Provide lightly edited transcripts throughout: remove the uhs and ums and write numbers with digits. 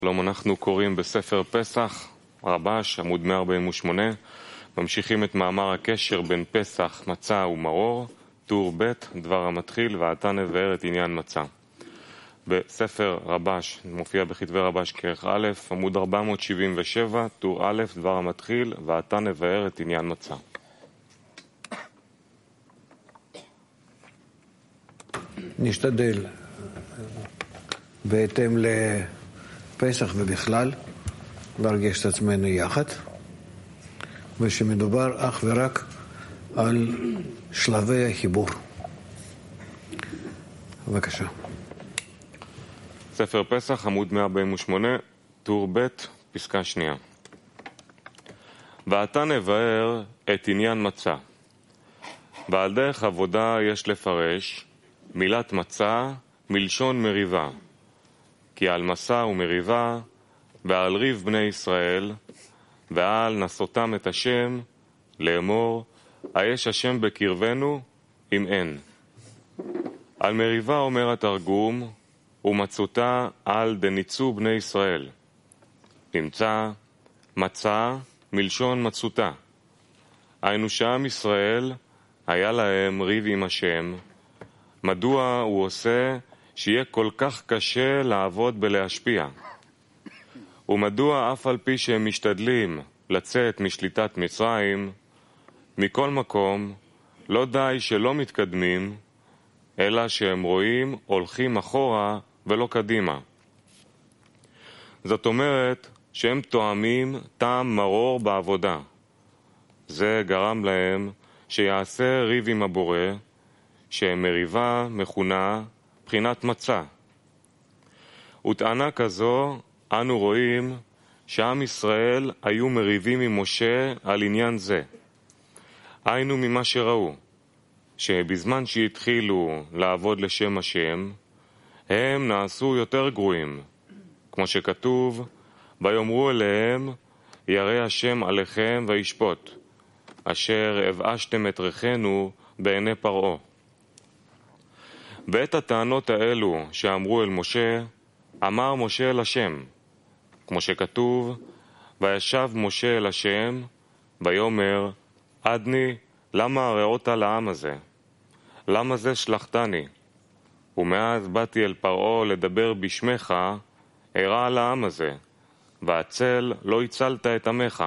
שלום, אנחנו קוראים בספר פסח, רבש, עמוד 148, ממשיכים את מאמר הקשר בין פסח, מצה ומרור, טור ב', דבר המתחיל, ואתה נבאר את עניין מצה. בספר רבש, מופיע בכתבי רבש כרך א', עמוד 477, טור א', דבר המתחיל, ואתה נבאר את עניין מצה. נשתדל בהתאם לפסח ובכלל להרגיש את עצמנו יחד, ושמדובר אך ורק על שלבי החיבור. בבקשה. ספר פסח, עמוד 148, טור ב', פסקה שנייה. ואתה נבאר את עניין מצה. ועל דרך עבודה יש לפרש מילת מצה מלשון מריבה, כי על מסע ומריבה ועל ריב בני ישראל ועל נסותם את השם לאמור היש השם בקרבנו אם אין. על מריבה אומר התרגום ומצותה על דניצו בני ישראל. נמצא מצה מלשון מצותה, היינו שעם ישראל היה להם ריב עם השם. מדוע הוא עושה שיהיה כל כך קשה לעבוד בלהשפיע? ומדוע אף על פי שהם משתדלים לצאת משליטת מצרים, מכל מקום לא די שלא מתקדמים, אלא שהם רואים הולכים אחורה ולא קדימה. זאת אומרת שהם תואמים טעם מרור בעבודה. זה גרם להם שיעשה ריב עם הבורא, שמריבה מכונה בחינת מצה. וטענה כזו אנו רואים שעם ישראל היו מריבים עם משה על עניין זה. היינו ממה שראו, שבזמן שהתחילו לעבוד לשם השם, הם נעשו יותר גרועים, כמו שכתוב, ויאמרו אליהם, ירא השם עליכם וישפוט, אשר הבאשתם את ריחנו בעיני פרעה. ואת הטענות האלו שאמרו אל משה, אמר משה אל השם, כמו שכתוב, וישב משה אל השם, ויאמר, עדני, למה הרעות לעם הזה? למה זה שלחתני? ומאז באתי אל פרעה לדבר בשמך, הרע לעם הזה, והצל לא הצלת את עמך.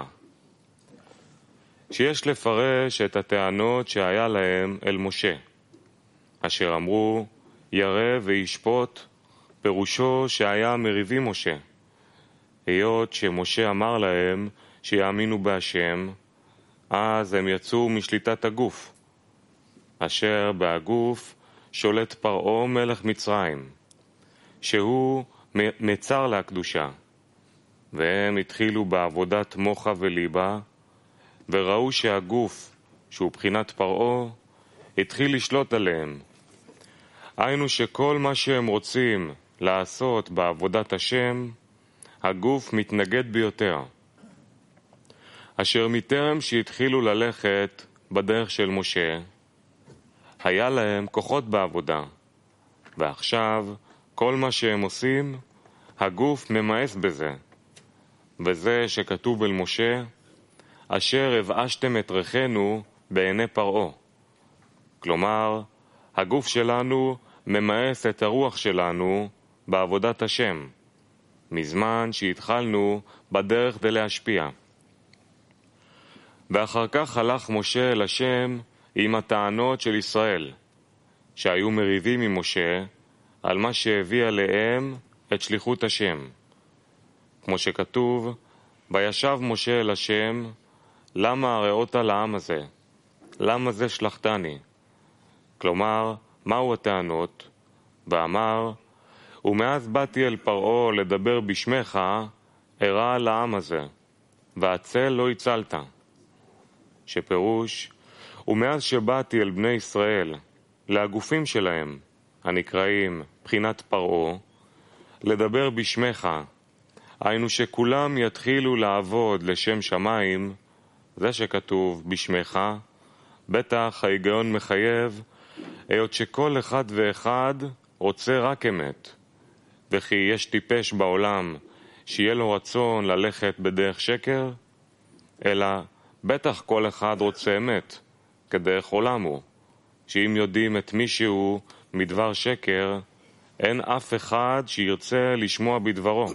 שיש לפרש את הטענות שהיה להם אל משה, אשר אמרו, ירא וישפוט, פירושו שהיה מריבים משה. היות שמשה אמר להם שיאמינו בהשם, אז הם יצאו משליטת הגוף, אשר בהגוף שולט פרעה מלך מצרים, שהוא מצר להקדושה. והם התחילו בעבודת מוחה וליבה, וראו שהגוף, שהוא בחינת פרעה, התחיל לשלוט עליהם. היינו שכל מה שהם רוצים לעשות בעבודת השם, הגוף מתנגד ביותר. אשר מטרם שהתחילו ללכת בדרך של משה, היה להם כוחות בעבודה, ועכשיו כל מה שהם עושים, הגוף ממאס בזה. וזה שכתוב אל משה, אשר הבאשתם את ריחנו בעיני פרעה. כלומר, הגוף שלנו ממאס את הרוח שלנו בעבודת השם, מזמן שהתחלנו בדרך להשפיע. ואחר כך הלך משה אל השם עם הטענות של ישראל, שהיו מריבים עם משה על מה שהביא עליהם את שליחות השם. כמו שכתוב, וישב משה אל השם, למה הרעות לעם הזה? למה זה שלחתני? כלומר, מהו הטענות? ואמר, ומאז באתי אל פרעה לדבר בשמך, הרע לעם הזה, והצל לא הצלת. שפירוש, ומאז שבאתי אל בני ישראל, להגופים שלהם, הנקראים בחינת פרעה, לדבר בשמך, היינו שכולם יתחילו לעבוד לשם שמיים, זה שכתוב בשמך, בטח ההיגיון מחייב, היות שכל אחד ואחד רוצה רק אמת, וכי יש טיפש בעולם שיהיה לו רצון ללכת בדרך שקר, אלא בטח כל אחד רוצה אמת, כדרך עולם הוא, שאם יודעים את מישהו מדבר שקר, אין אף אחד שירצה לשמוע בדברו.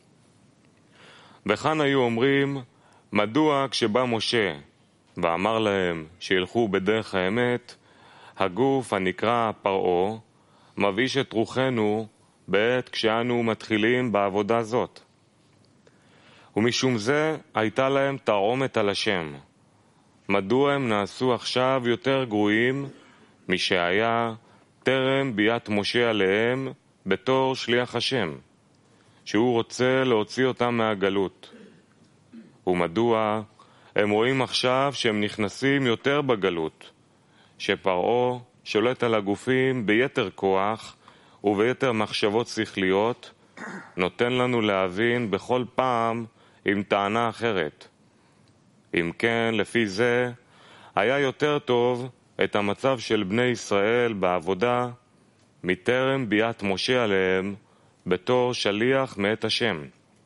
וכאן היו אומרים, מדוע כשבא משה ואמר להם שילכו בדרך האמת, הגוף הנקרא פרעה מבאיש את רוחנו בעת כשאנו מתחילים בעבודה זאת. ומשום זה הייתה להם תרעומת על השם. מדוע הם נעשו עכשיו יותר גרועים משהיה טרם ביאת משה עליהם בתור שליח השם, שהוא רוצה להוציא אותם מהגלות? ומדוע הם רואים עכשיו שהם נכנסים יותר בגלות, שפרעה שולט על הגופים ביתר כוח וביתר מחשבות שכליות, נותן לנו להבין בכל פעם עם טענה אחרת. אם כן, לפי זה, היה יותר טוב את המצב של בני ישראל בעבודה מטרם ביאת משה עליהם בתור שליח מאת השם.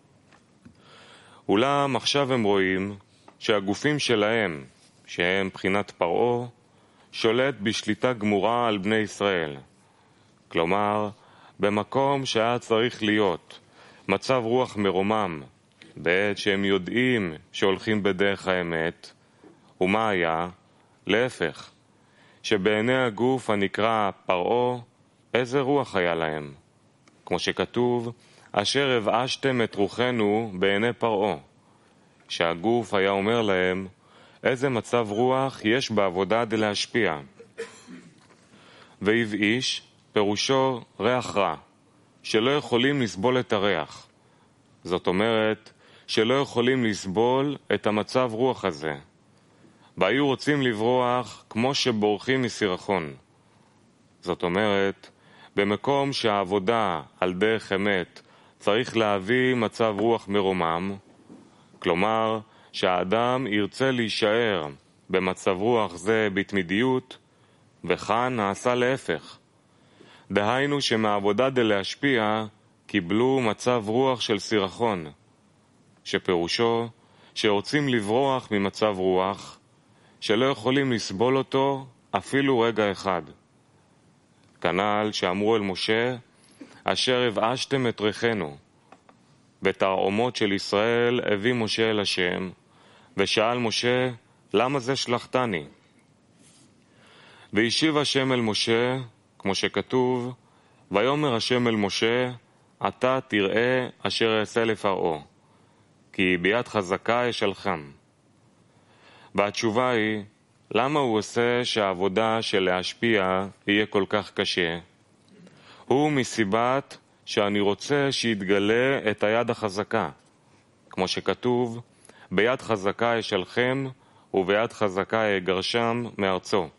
אולם עכשיו הם רואים שהגופים שלהם, שהם בחינת פרעה, שולט בשליטה גמורה על בני ישראל. כלומר, במקום שהיה צריך להיות מצב רוח מרומם, בעת שהם יודעים שהולכים בדרך האמת, ומה היה? להפך, שבעיני הגוף הנקרא פרעה, איזה רוח היה להם? כמו שכתוב, אשר הבאשתם את רוחנו בעיני פרעה, שהגוף היה אומר להם, איזה מצב רוח יש בעבודה דלהשפיע. והבאיש פירושו ריח רע, שלא יכולים לסבול את הריח. זאת אומרת, שלא יכולים לסבול את המצב רוח הזה. והיו רוצים לברוח כמו שבורחים מסירחון. זאת אומרת, במקום שהעבודה על דרך אמת צריך להביא מצב רוח מרומם, כלומר שהאדם ירצה להישאר במצב רוח זה בתמידיות, וכאן נעשה להפך. דהיינו שמעבודה דלהשפיע קיבלו מצב רוח של סירחון, שפירושו שרוצים לברוח ממצב רוח שלא יכולים לסבול אותו אפילו רגע אחד. כנ"ל שאמרו אל משה, אשר הבאשתם את ריחנו. בתרעומות של ישראל הביא משה אל השם, ושאל משה, למה זה שלחתני? והשיב השם אל משה, כמו שכתוב, ויאמר השם אל משה, אתה תראה אשר אעשה לפרעה, כי ביד חזקה אשלחם. והתשובה היא, למה הוא עושה שהעבודה של להשפיע יהיה כל כך קשה? הוא מסיבת שאני רוצה שיתגלה את היד החזקה, כמו שכתוב, ביד חזקה אשלחם וביד חזקה אגרשם מארצו.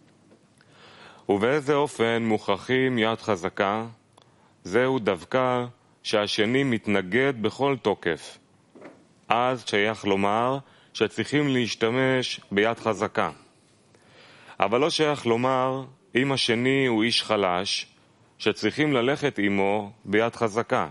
ובאיזה אופן מוכרחים יד חזקה? זהו דווקא שהשני מתנגד בכל תוקף. אז שייך לומר שצריכים להשתמש ביד חזקה. אבל לא שייך לומר אם השני הוא איש חלש, שצריכים ללכת עמו ביד חזקה.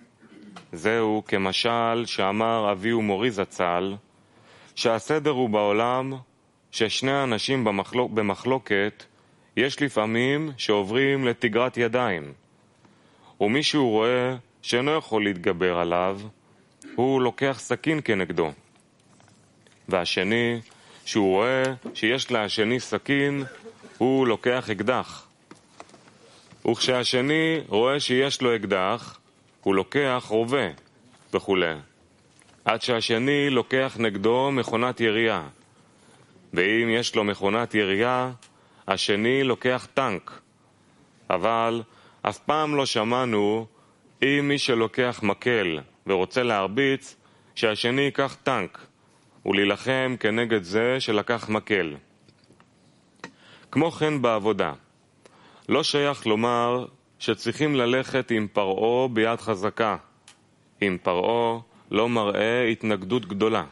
זהו כמשל שאמר אבי ומורי זצ"ל, שהסדר הוא בעולם ששני אנשים במחלוקת יש לפעמים שעוברים לתגרת ידיים, ומישהו רואה שאינו יכול להתגבר עליו, הוא לוקח סכין כנגדו. והשני, שהוא רואה שיש לשני סכין, הוא לוקח אקדח. וכשהשני רואה שיש לו אקדח, הוא לוקח רובה וכו'. עד שהשני לוקח נגדו מכונת ירייה. ואם יש לו מכונת ירייה, השני לוקח טנק. אבל אף פעם לא שמענו אם מי שלוקח מקל ורוצה להרביץ, שהשני ייקח טנק ולהילחם כנגד זה שלקח מקל. כמו כן בעבודה, לא שייך לומר שצריכים ללכת עם פרעה ביד חזקה, אם פרעה לא מראה התנגדות גדולה.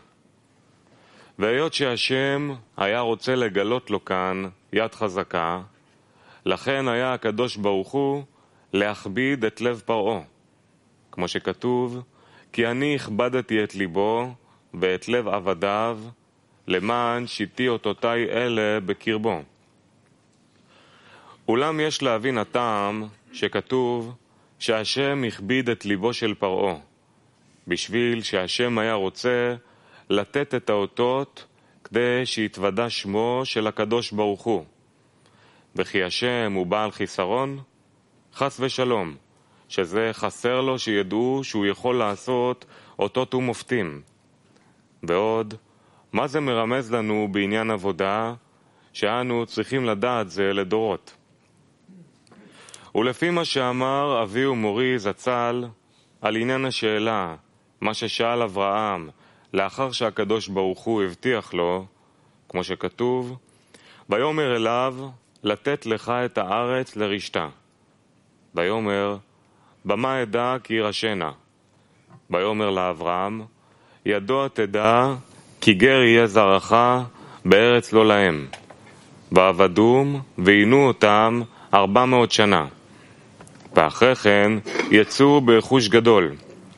והיות שהשם היה רוצה לגלות לו כאן יד חזקה, לכן היה הקדוש ברוך הוא להכביד את לב פרעה, כמו שכתוב, כי אני הכבדתי את ליבו ואת לב עבדיו, למען שיתי אותותי אלה בקרבו. אולם יש להבין הטעם שכתוב שהשם הכביד את ליבו של פרעה, בשביל שהשם היה רוצה לתת את האותות כדי שיתוודע שמו של הקדוש ברוך הוא. וכי השם הוא בעל חיסרון? חס ושלום, שזה חסר לו שידעו שהוא יכול לעשות אותות ומופתים. ועוד, מה זה מרמז לנו בעניין עבודה שאנו צריכים לדעת זה לדורות? ולפי מה שאמר אבי ומורי זצ"ל על עניין השאלה, מה ששאל אברהם לאחר שהקדוש ברוך הוא הבטיח לו, כמו שכתוב, ויאמר אליו לתת לך את הארץ לרשתה. ויאמר, במה אדע כי ירשנה. ויאמר לאברהם, ידוע תדע כי גר יהיה זרעך בארץ לא להם. ועבדום ועינו אותם 400 שנה. ואחרי כן יצאו ברכוש גדול.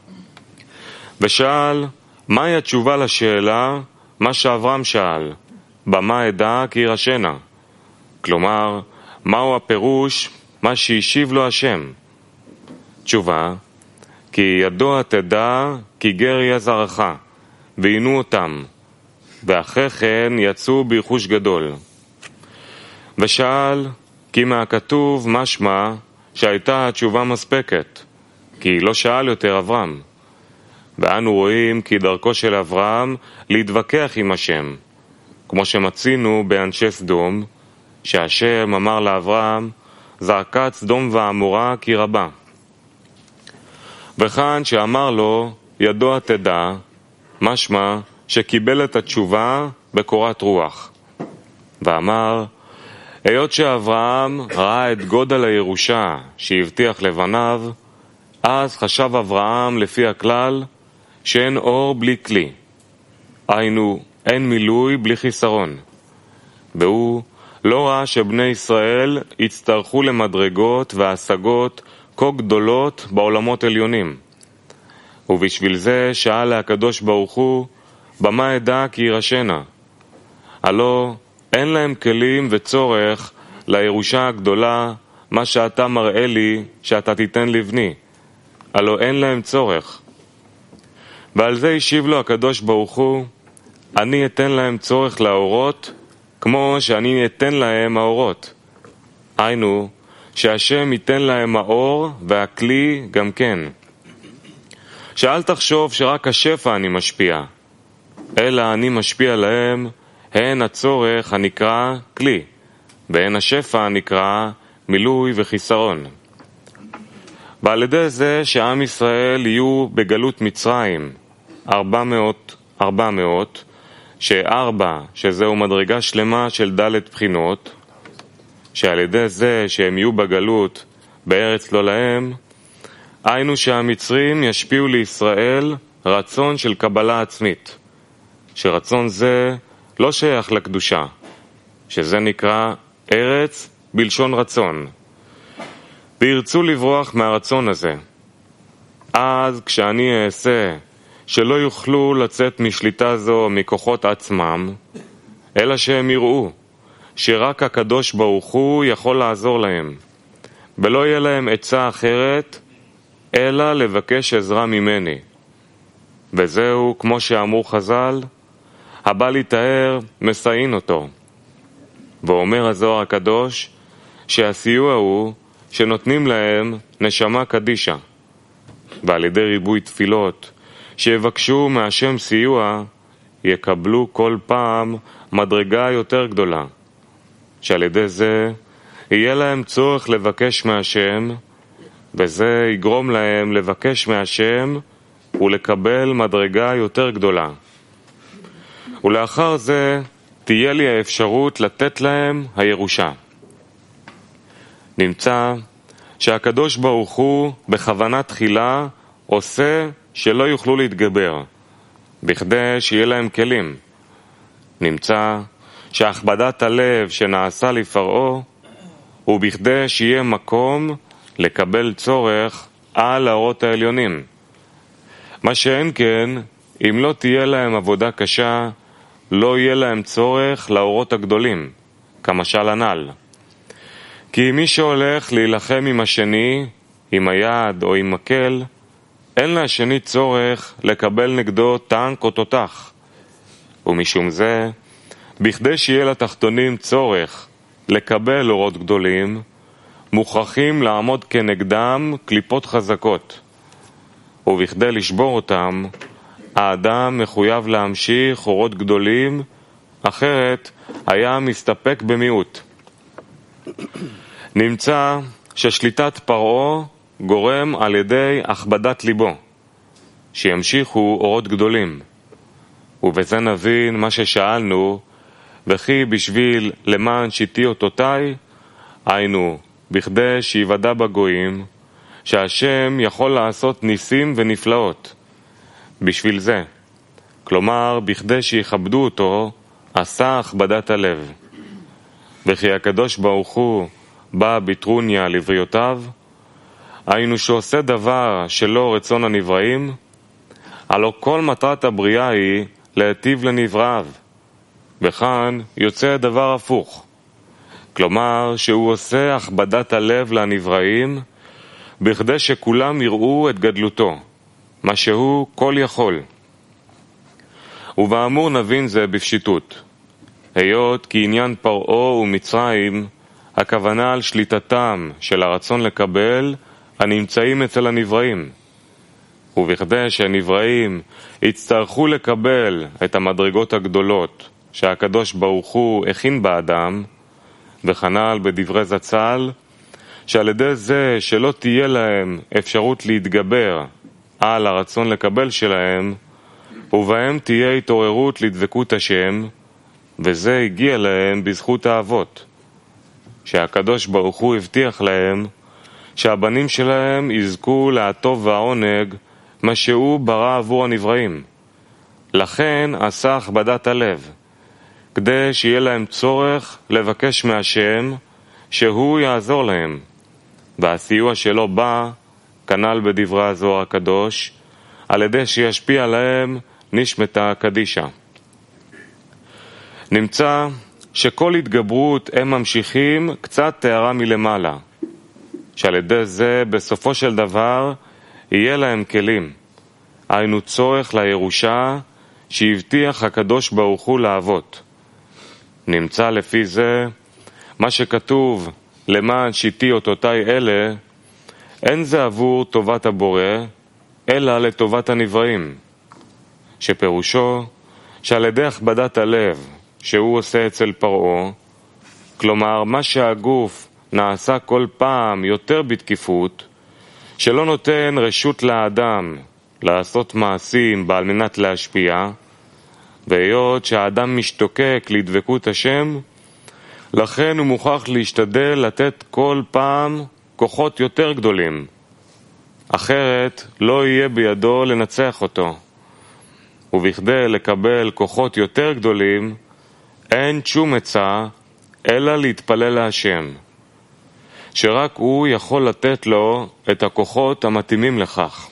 ושאל, מהי התשובה לשאלה, מה שאברהם שאל, במה אדע כי ירשנה? כלומר, מהו הפירוש, מה שהשיב לו השם? תשובה, כי ידוע תדע כי גר יהיה זרעך, ועינו אותם, ואחרי כן יצאו ברכוש גדול. ושאל, כי מהכתוב משמע שהייתה התשובה מספקת, כי לא שאל יותר אברהם. ואנו רואים כי דרכו של אברהם להתווכח עם השם, כמו שמצינו באנשי סדום, שהשם אמר לאברהם, זעקת סדום ועמורה כי רבה. וכאן שאמר לו, ידוע תדע, משמע שקיבל את התשובה בקורת רוח. ואמר, היות שאברהם ראה את גודל הירושה שהבטיח לבניו, אז חשב אברהם לפי הכלל שאין אור בלי כלי. היינו, אין מילוי בלי חיסרון. והוא לא ראה שבני ישראל יצטרכו למדרגות והשגות כה גדולות בעולמות עליונים. ובשביל זה שאל הקדוש ברוך הוא, במה אדע כי ירשנה? הלא אין להם כלים וצורך לירושה הגדולה, מה שאתה מראה לי שאתה תיתן לבני. הלא אין להם צורך. ועל זה השיב לו הקדוש ברוך הוא, אני אתן להם צורך לאורות, כמו שאני אתן להם האורות. היינו, שהשם ייתן להם האור והכלי גם כן. שאל תחשוב שרק השפע אני משפיע, אלא אני משפיע להם, הן הצורך הנקרא כלי, והן השפע הנקרא מילוי וחיסרון. ועל ידי זה שעם ישראל יהיו בגלות מצרים 400, שארבע, שזהו מדרגה שלמה של ד' בחינות, שעל ידי זה שהם יהיו בגלות בארץ לא להם, היינו שהמצרים ישפיעו לישראל רצון של קבלה עצמית, שרצון זה לא שייך לקדושה, שזה נקרא ארץ בלשון רצון, וירצו לברוח מהרצון הזה. אז כשאני אעשה שלא יוכלו לצאת משליטה זו מכוחות עצמם, אלא שהם יראו שרק הקדוש ברוך הוא יכול לעזור להם, ולא יהיה להם עצה אחרת אלא לבקש עזרה ממני. וזהו כמו שאמרו חז"ל, הבא להתאר מסעין אותו. ואומר הזוהר הקדוש שהסיוע הוא שנותנים להם נשמה קדישה, ועל ידי ריבוי תפילות שיבקשו מהשם סיוע יקבלו כל פעם מדרגה יותר גדולה, שעל ידי זה יהיה להם צורך לבקש מהשם, וזה יגרום להם לבקש מהשם ולקבל מדרגה יותר גדולה. ולאחר זה תהיה לי האפשרות לתת להם הירושה. נמצא שהקדוש ברוך הוא בכוונה תחילה עושה שלא יוכלו להתגבר, בכדי שיהיה להם כלים. נמצא שהכבדת הלב שנעשה לפרעה הוא בכדי שיהיה מקום לקבל צורך על האורות העליונים. מה שאין כן, אם לא תהיה להם עבודה קשה, לא יהיה להם צורך לאורות הגדולים, כמשל הנ"ל. כי מי שהולך להילחם עם השני, עם היד או עם מקל, אין לשני צורך לקבל נגדו טנק או תותח. ומשום זה, בכדי שיהיה לתחתונים צורך לקבל אורות גדולים, מוכרחים לעמוד כנגדם קליפות חזקות. ובכדי לשבור אותם, האדם מחויב להמשיך אורות גדולים, אחרת היה מסתפק במיעוט. נמצא ששליטת פרעה גורם על ידי הכבדת ליבו, שימשיכו אורות גדולים. ובזה נבין מה ששאלנו, וכי בשביל למען שיטי אותותיי, היינו, בכדי שיוודע בגויים, שהשם יכול לעשות ניסים ונפלאות. בשביל זה, כלומר, בכדי שיכבדו אותו, עשה הכבדת הלב. וכי הקדוש ברוך הוא בא בטרוניה לבריותיו, היינו שעושה דבר שלא רצון הנבראים, הלא כל מטרת הבריאה היא להיטיב לנבראיו. וכאן יוצא דבר הפוך. כלומר שהוא עושה הכבדת הלב לנבראים, בכדי שכולם יראו את גדלותו, מה שהוא כל יכול. ובאמור נבין זה בפשיטות. היות כי עניין פרעה ומצרים, הכוונה על שליטתם של הרצון לקבל הנמצאים אצל הנבראים. ובכדי שהנבראים יצטרכו לקבל את המדרגות הגדולות שהקדוש ברוך הוא הכין באדם, וכנ"ל בדברי זצ"ל, שעל ידי זה שלא תהיה להם אפשרות להתגבר על הרצון לקבל שלהם, ובהם תהיה התעוררות לדבקות השם, וזה הגיע להם בזכות האבות, שהקדוש ברוך הוא הבטיח להם שהבנים שלהם יזכו להטוב והעונג מה שהוא ברא עבור הנבראים. לכן עשה הכבדת הלב, כדי שיהיה להם צורך לבקש מהשם שהוא יעזור להם. והסיוע שלו בא, כנ"ל בדברי הזוהר הקדוש, על ידי שישפיע להם נשמתה קדישה. נמצא שכל התגברות הם ממשיכים קצת תארה מלמעלה, שעל ידי זה בסופו של דבר יהיה להם כלים, היינו צורך לירושה שהבטיח הקדוש ברוך הוא לאבות. נמצא לפי זה מה שכתוב למען שיטי אותותיי אלה, אין זה עבור טובת הבורא אלא לטובת הנבראים, שפירושו שעל ידי הכבדת הלב שהוא עושה אצל פרעה, כלומר מה שהגוף נעשה כל פעם יותר בתקיפות, שלא נותן רשות לאדם לעשות מעשים בעל מנת להשפיע, והיות שהאדם משתוקק לדבקות השם, לכן הוא מוכרח להשתדל לתת כל פעם כוחות יותר גדולים, אחרת לא יהיה בידו לנצח אותו. ובכדי לקבל כוחות יותר גדולים, אין שום עצה אלא להתפלל להשם, שרק הוא יכול לתת לו את הכוחות המתאימים לכך.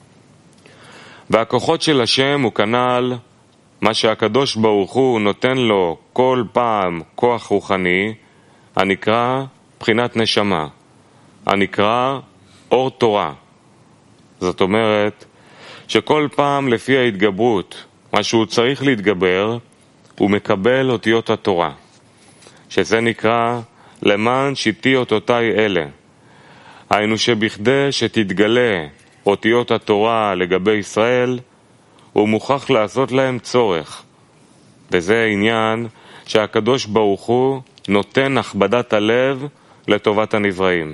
והכוחות של השם הוא כנ"ל מה שהקדוש ברוך הוא נותן לו כל פעם כוח רוחני, הנקרא בחינת נשמה, הנקרא אור תורה. זאת אומרת שכל פעם לפי ההתגברות, מה שהוא צריך להתגבר, הוא מקבל אותיות התורה, שזה נקרא למען שיטי אותותיי אלה. היינו שבכדי שתתגלה אותיות התורה לגבי ישראל, הוא מוכרח לעשות להם צורך, וזה העניין שהקדוש ברוך הוא נותן הכבדת הלב לטובת הנבראים.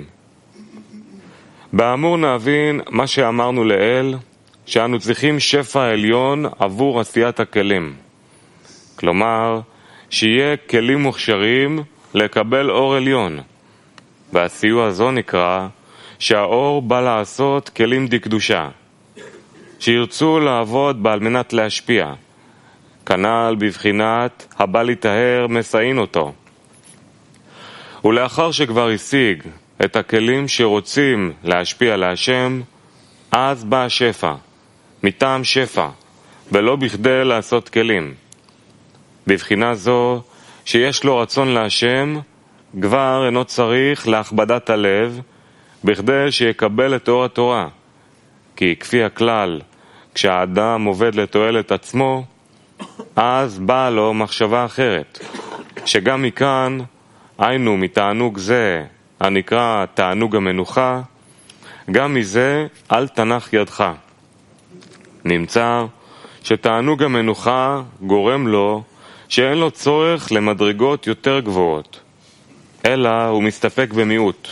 באמור נבין מה שאמרנו לאל, שאנו צריכים שפע עליון עבור עשיית הכלים, כלומר שיהיה כלים מוכשרים לקבל אור עליון, והסיוע הזו נקרא שהאור בא לעשות כלים דקדושה, שירצו לעבוד בעל מנת להשפיע, כנ"ל בבחינת הבא להיטהר מסעין אותו. ולאחר שכבר השיג את הכלים שרוצים להשפיע להשם, אז בא השפע, מטעם שפע, ולא בכדי לעשות כלים. בבחינה זו שיש לו רצון להשם, כבר אינו צריך להכבדת הלב, בכדי שיקבל את אור התורה. כי כפי הכלל, כשהאדם עובד לתועלת עצמו, אז באה לו מחשבה אחרת, שגם מכאן, היינו מתענוג זה, הנקרא תענוג המנוחה, גם מזה אל תנח ידך. נמצא שתענוג המנוחה גורם לו שאין לו צורך למדרגות יותר גבוהות, אלא הוא מסתפק במיעוט.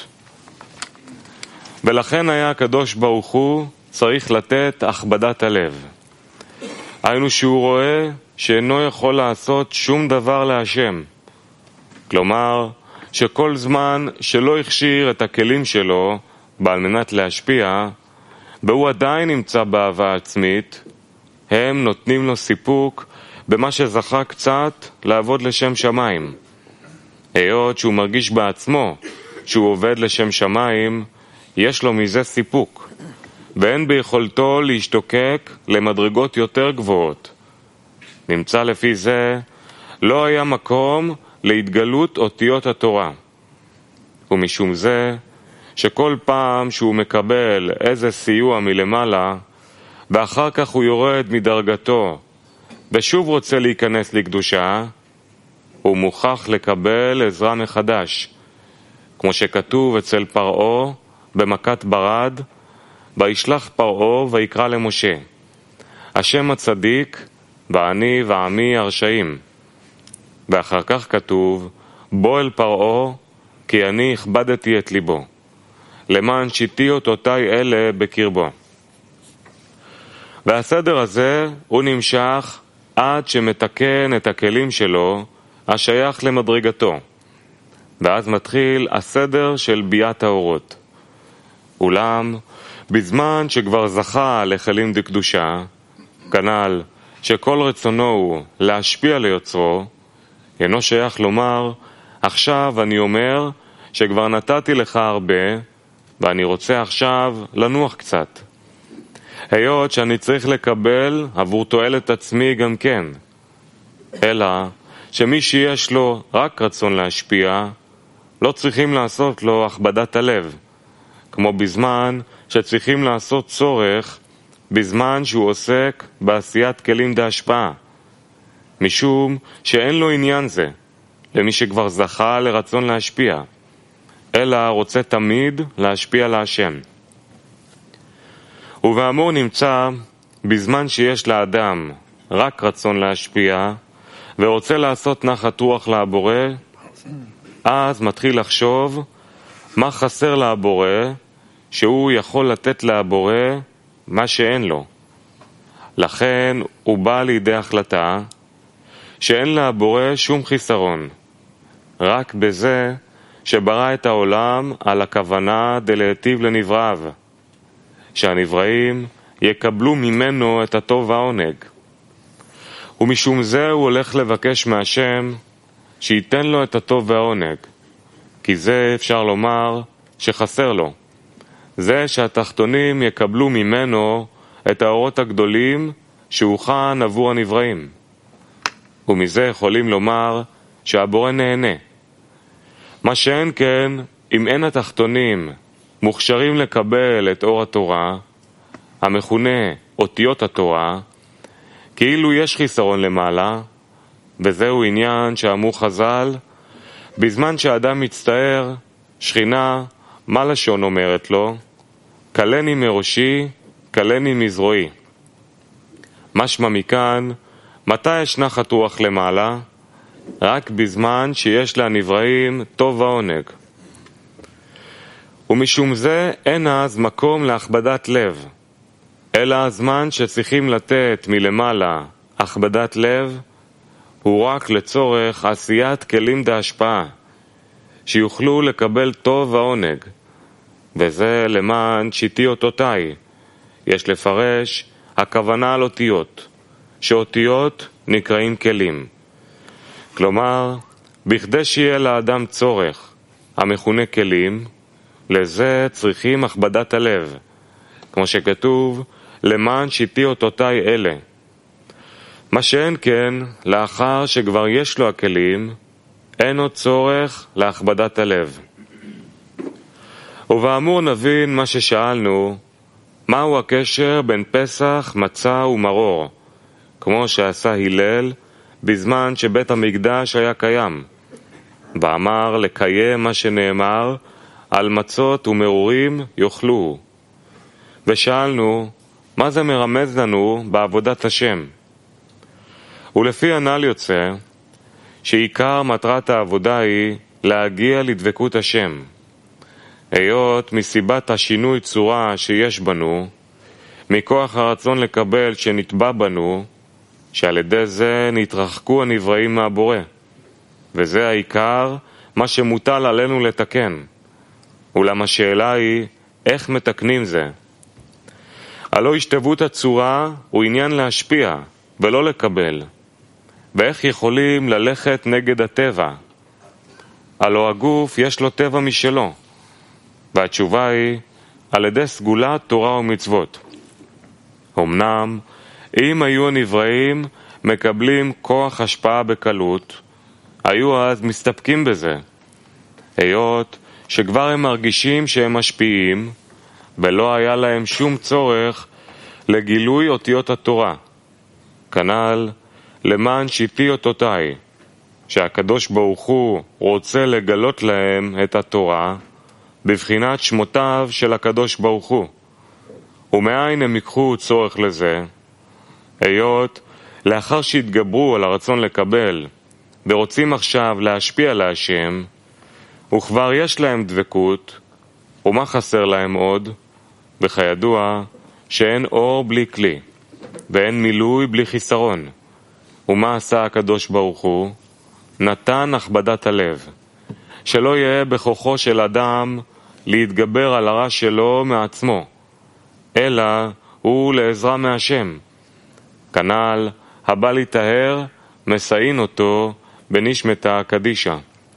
ולכן היה הקדוש ברוך הוא צריך לתת הכבדת הלב. היינו שהוא רואה שאינו יכול לעשות שום דבר להשם. כלומר, שכל זמן שלא הכשיר את הכלים שלו בעל מנת להשפיע, והוא עדיין נמצא באהבה עצמית, הם נותנים לו סיפוק במה שזכה קצת לעבוד לשם שמיים. היות שהוא מרגיש בעצמו שהוא עובד לשם שמיים, יש לו מזה סיפוק, ואין ביכולתו להשתוקק למדרגות יותר גבוהות. נמצא לפי זה, לא היה מקום להתגלות אותיות התורה. ומשום זה, שכל פעם שהוא מקבל איזה סיוע מלמעלה, ואחר כך הוא יורד מדרגתו, ושוב רוצה להיכנס לקדושה, הוא מוכרח לקבל עזרה מחדש, כמו שכתוב אצל פרעה במכת ברד, וישלח פרעה ויקרא למשה, השם הצדיק ואני ועמי הרשעים. ואחר כך כתוב, בוא אל פרעה, כי אני הכבדתי את ליבו, למען שיתי אותותיי אלה בקרבו. והסדר הזה הוא נמשך עד שמתקן את הכלים שלו השייך למדרגתו, ואז מתחיל הסדר של ביאת האורות. אולם בזמן שכבר זכה לכלים דקדושה, כנ"ל שכל רצונו הוא להשפיע ליוצרו, אינו שייך לומר, עכשיו אני אומר שכבר נתתי לך הרבה, ואני רוצה עכשיו לנוח קצת. היות שאני צריך לקבל עבור תועלת עצמי גם כן. אלא שמי שיש לו רק רצון להשפיע, לא צריכים לעשות לו הכבדת הלב, כמו בזמן שצריכים לעשות צורך בזמן שהוא עוסק בעשיית כלים בהשפעה, משום שאין לו עניין זה למי שכבר זכה לרצון להשפיע, אלא רוצה תמיד להשפיע להשם. ובאמור נמצא בזמן שיש לאדם רק רצון להשפיע ורוצה לעשות נחת רוח לבורא, אז מתחיל לחשוב מה חסר לבורא, שהוא יכול לתת לבורא מה שאין לו. לכן הוא בא לידי החלטה שאין לבורא שום חיסרון, רק בזה שברא את העולם על הכוונה דלהיטיב לנבראיו, שהנבראים יקבלו ממנו את הטוב והעונג. ומשום זה הוא הולך לבקש מהשם שייתן לו את הטוב והעונג, כי זה אפשר לומר שחסר לו. זה שהתחתונים יקבלו ממנו את האורות הגדולים שהוכן עבור הנבראים. ומזה יכולים לומר שהבורא נהנה. מה שאין כן, אם אין התחתונים מוכשרים לקבל את אור התורה, המכונה אותיות התורה, כאילו יש חיסרון למעלה, וזהו עניין שאמרו חז"ל, בזמן שהאדם מצטער, שכינה, מה לשון אומרת לו? קלני מראשי, קלני מזרועי. משמע מכאן, מתי יש נחת רוח למעלה? רק בזמן שיש לנבראים טוב ועונג. ומשום זה אין אז מקום להכבדת לב, אלא הזמן שצריכים לתת מלמעלה הכבדת לב הוא רק לצורך עשיית כלים בהשפעה, שיוכלו לקבל טוב ועונג, וזה למען שיתי אותותיי. יש לפרש הכוונה על אותיות, שאותיות נקראים כלים. כלומר, בכדי שיהיה לאדם צורך המכונה כלים, לזה צריכים הכבדת הלב, כמו שכתוב, למען שיטי אותותיי אלה. מה שאין כן, לאחר שכבר יש לו הכלים, אין עוד צורך להכבדת הלב. ובאמור נבין מה ששאלנו, מהו הקשר בין פסח, מצה ומרור, כמו שעשה הלל בזמן שבית המקדש היה קיים, ואמר לקיים מה שנאמר, על מצות ומרורים יאכלו. ושאלנו, מה זה מרמז לנו בעבודת השם? ולפי הנ"ל יוצא, שעיקר מטרת העבודה היא להגיע לדבקות השם. היות מסיבת השינוי צורה שיש בנו, מכוח הרצון לקבל שנטבע בנו, שעל ידי זה נתרחקו הנבראים מהבורא. וזה העיקר, מה שמוטל עלינו לתקן. אולם השאלה היא, איך מתקנים זה? הלא השתוות הצורה הוא עניין להשפיע ולא לקבל. ואיך יכולים ללכת נגד הטבע? הלא הגוף יש לו טבע משלו. והתשובה היא, על ידי סגולת תורה ומצוות. אמנם, אם היו הנבראים מקבלים כוח השפעה בקלות, היו אז מסתפקים בזה. היות שכבר הם מרגישים שהם משפיעים, ולא היה להם שום צורך לגילוי אותיות התורה. כנ"ל, למען שיטי אותותיי, שהקדוש ברוך הוא רוצה לגלות להם את התורה, בבחינת שמותיו של הקדוש ברוך הוא. ומאין הם יקחו צורך לזה? היות לאחר שהתגברו על הרצון לקבל, ורוצים עכשיו להשפיע להשם, וכבר יש להם דבקות, ומה חסר להם עוד? וכידוע שאין אור בלי כלי, ואין מילוי בלי חיסרון. ומה עשה הקדוש ברוך הוא? נתן הכבדת הלב, שלא יהיה בכוחו של אדם להתגבר על הרע שלו מעצמו, אלא הוא לעזרה מהשם. כנ"ל, הבא להיטהר, מסעין אותו בנשמתה קדישה.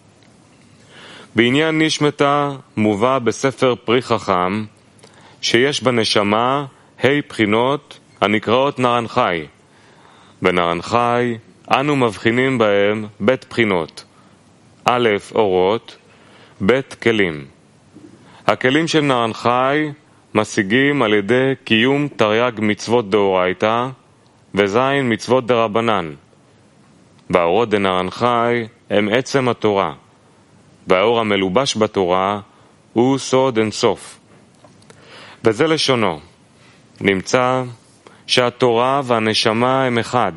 בעניין נשמתה מובא בספר פרי חכם, שיש בנשמה בחינות הנקראות נרן חי. בנרן חי אנו מבחינים בהם בית בחינות, א' אורות, ב' כלים. הכלים של נרן חי משיגים על ידי קיום תרי"ג מצוות דאורייתא וזין מצוות דרבנן. והאורות דנרן חי הם עצם התורה, והאור המלובש בתורה הוא סוד אין סוף. וזה לשונו, נמצא שהתורה והנשמה הם אחד,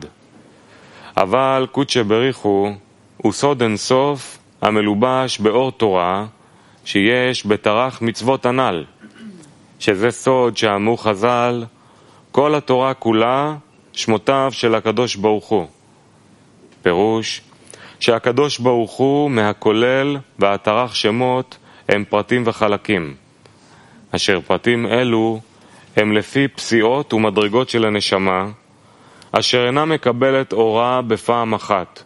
אבל קודשא בריחו הוא סוד אין סוף המלובש באור תורה שיש בתר"ח מצוות הנ"ל, שזה סוד שאמרו חז"ל, כל התורה כולה שמותיו של הקדוש ברוך הוא. פירוש שהקדוש ברוך הוא מהכולל והתר"ח שמות הם פרטים וחלקים, אשר פרטים אלו הם לפי פסיעות ומדרגות של הנשמה, אשר אינה מקבלת אורה בפעם אחת,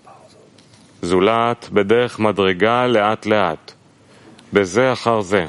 זולת בדרך מדרגה לאט לאט, בזה אחר זה.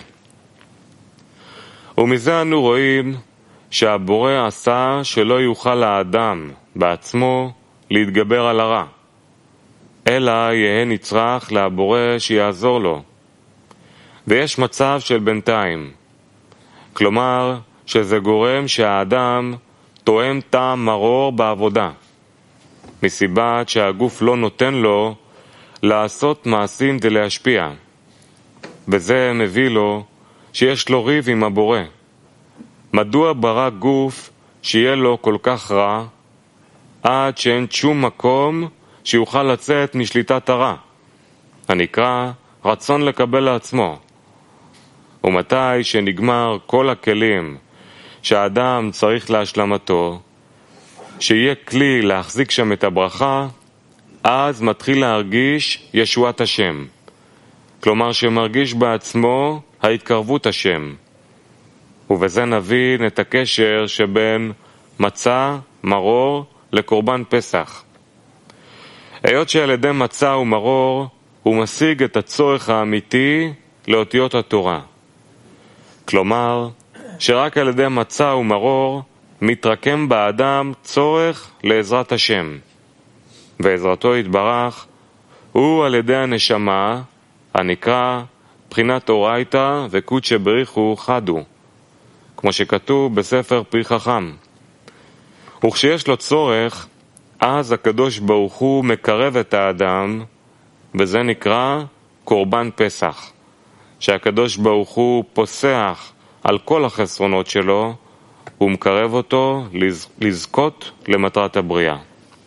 ומזה אנו רואים שהבורא עשה שלא יוכל האדם בעצמו להתגבר על הרע, אלא יהיה נצרך להבורא שיעזור לו. ויש מצב של בינתיים, כלומר שזה גורם שהאדם תואם טעם מרור בעבודה, מסיבת שהגוף לא נותן לו לעשות מעשים כדי להשפיע, וזה מביא לו שיש לו ריב עם הבורא. מדוע ברא גוף שיהיה לו כל כך רע, עד שאין שום מקום שיוכל לצאת משליטת הרע, הנקרא רצון לקבל לעצמו. ומתי שנגמר כל הכלים שהאדם צריך להשלמתו, שיהיה כלי להחזיק שם את הברכה, אז מתחיל להרגיש ישועת השם, כלומר שמרגיש בעצמו ההתקרבות השם. ובזה נבין את הקשר שבין מצה, מרור, לקורבן פסח. היות שעל ידי מצה ומרור הוא משיג את הצורך האמיתי לאותיות התורה. כלומר, שרק על ידי מצה ומרור מתרקם באדם צורך לעזרת השם, ועזרתו יתברך הוא על ידי הנשמה הנקרא בחינת אורייתא וקודשא בריחו חדו, כמו שכתוב בספר פרי חכם. וכשיש לו צורך, אז הקדוש ברוך הוא מקרב את האדם, וזה נקרא קורבן פסח, שהקדוש ברוך הוא פוסח על כל החסרונות שלו, ומקרב אותו לזכות למטרת הבריאה.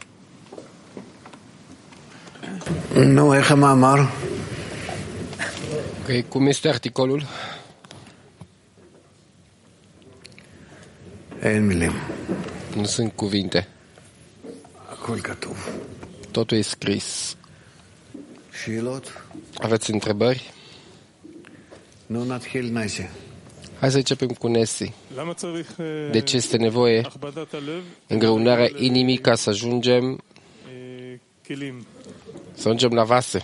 נו, איך המאמר? Cum este articolul? אין מילים. Nu sunt cuvinte. הכל כתוב. Totul e scris. שאלות? Aveți întrebări? נו, נתחיל נסי. Hai să începem cu Nesi. De ce este nevoie îngreunarea inimii ca să ajungem la vase?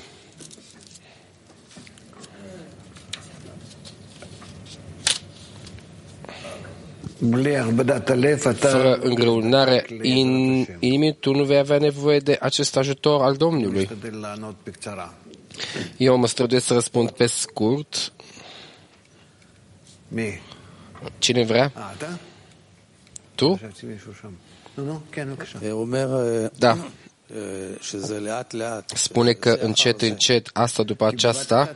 Fără îngreunarea inimii, tu nu vei avea nevoie de acest ajutor al Domnului. Eu mă străduiesc să răspund pe scurt. Cine vrea? Tu? Da. Spune că încet, încet, asta după aceasta,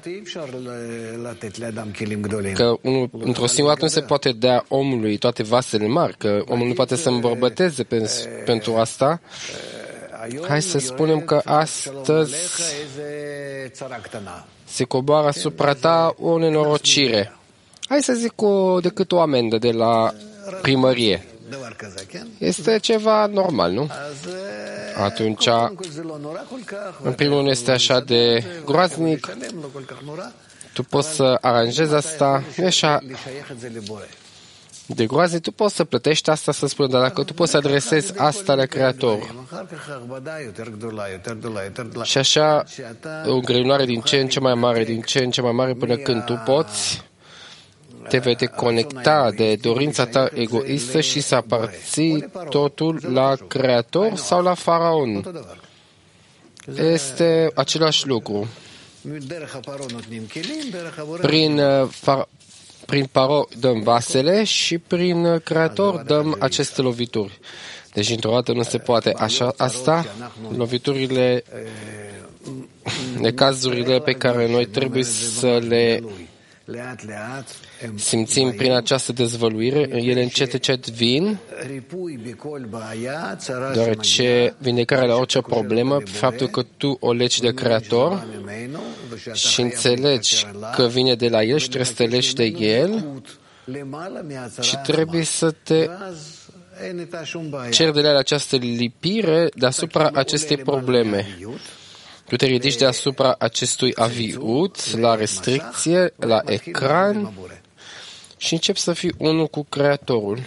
că într-o singură dată nu se poate dea omului toate vasele mari, că omul nu poate să îmbărbăteze pentru asta. Hai să spunem că astăzi se coboară asupra ta o nenorocire. Hai să zic decât o amendă de la primărie. Este ceva normal, nu? Atunci, în primul rând, este așa de groaznic. Tu poți să aranjezi asta, nu e așa de groaznic, tu poți să plătești asta, să spun, dar dacă tu poți să adresezi asta la Creator. Și așa, o îngreunare din ce în ce mai mare, din ce în ce mai mare, până când tu poți, te vei deconecta de dorința ta egoistă și să aparții totul la Creator sau la Faraon. Este același lucru. Prin Paro dăm vasele și prin Creator dăm aceste lovituri. Deci, într-o dată nu se poate așa asta. Loviturile, necazurile pe care noi trebuie să le simțim prin această dezvăluire, ele încet, încet vin, deoarece vindecarea la orice problemă, faptul că tu o legi de Creator și înțelegi că vine de la El și trebuie să te legi de El și trebuie să te ceri de la această lipire deasupra acestei probleme. Tu te ridici deasupra acestui aviut, la restricție, la ecran și începi să fii unul cu Creatorul.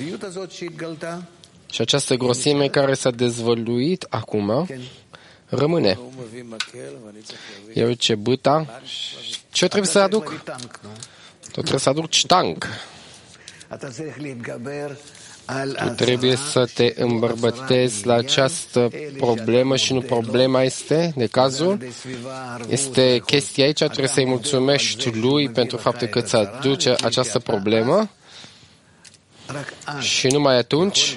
Și această grosime care s-a dezvăluit acum rămâne. Eu ce bâta? Ce trebuie să aduc? Tu trebuie să aduci tank. Tu trebuie să te îmbărbătezi la această problemă și nu problema este, de cazul, este chestia aici, trebuie să-i mulțumești lui pentru faptul că îți aduce această problemă și numai atunci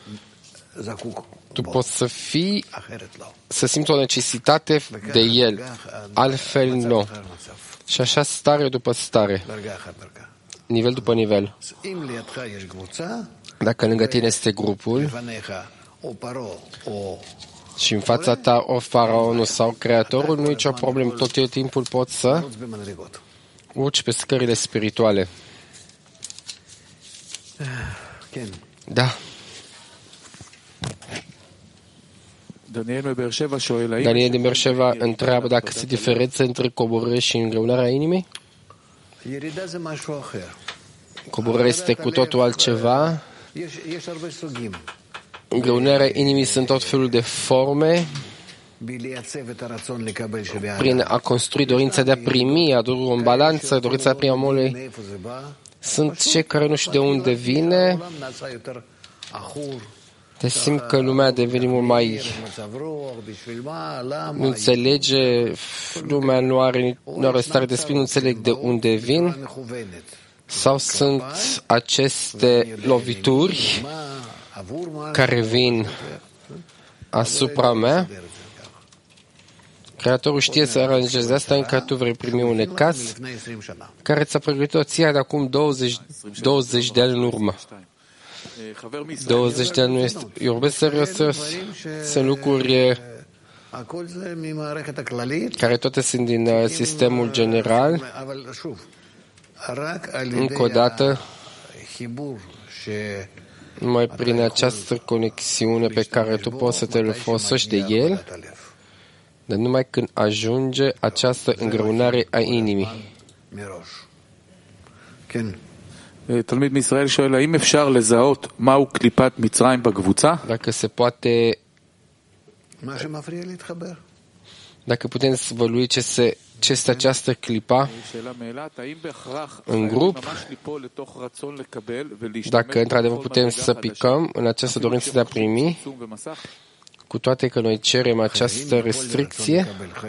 tu poți să simți o necesitate de el, altfel nu. Și așa stare după stare, nivel după nivel. Dacă lângă tine este grupul și în fața ta o faraonul sau creatorul, nu e nicio problemă. Tot timpul poți să urci pe scările spirituale. Da. Daniel din Beersheva întreabă dacă se diferență între coborâre și îngreunarea inimii. Coborârea este cu totul altceva. Îngreunarea inimii sunt tot felul de forme prin a construi dorința de a primi, a dori o balanță, dorința de a primi omului. Sunt cei care nu știu de unde vine te simți că lumea devine mult mai... Nu înțelege, lumea nu are stare de spirit, nu înțeleg de unde vin, sau sunt aceste lovituri care vin asupra mea. Creatorul știe să aranjeze asta încă tu vrei primi un necaz care ți-a pregătit-o ție de acum 20 de ani în urmă. 20 de ani nu este... Eu vorbesc serios, sunt lucruri care toate sunt din sistemul general. Încă o dată, numai prin această conexiune pe care tu poți să te folosești de el, dar numai când ajunge această îngreunare a inimii. תלמיד מישראל שואל, האם אפשר לזהות מהו קליפת מצרים בקבוצה? Dacă putem svălui ce este această clipa în grup, dacă într-adevăr putem să picăm în această dorință de a primi, cu toate că noi cerem această restricție,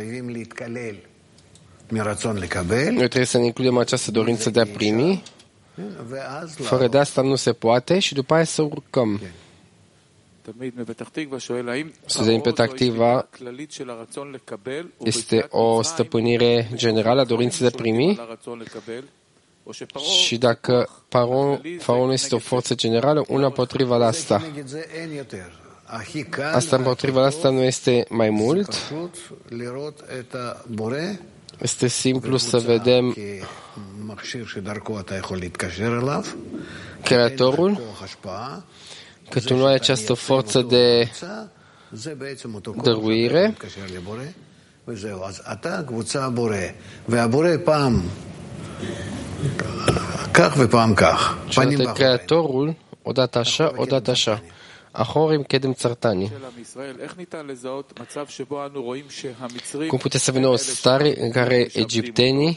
noi trebuie să ne includem această dorință de a primi. Fără de asta nu se poate și după aia să urcăm. Studentul Petah Tikva este o stăpânire generală a dorinței de a primi și dacă faraonul este o forță generală, una împotriva la asta. Asta împotriva la asta nu este mai mult. Este simplu să vedem Creatorul, că tu nu ai această forță de dăruire, și atât Creatorul, odată așa, odată așa. Ahorim kedem țartani. Cum puteți să vină o stare în care egiptenii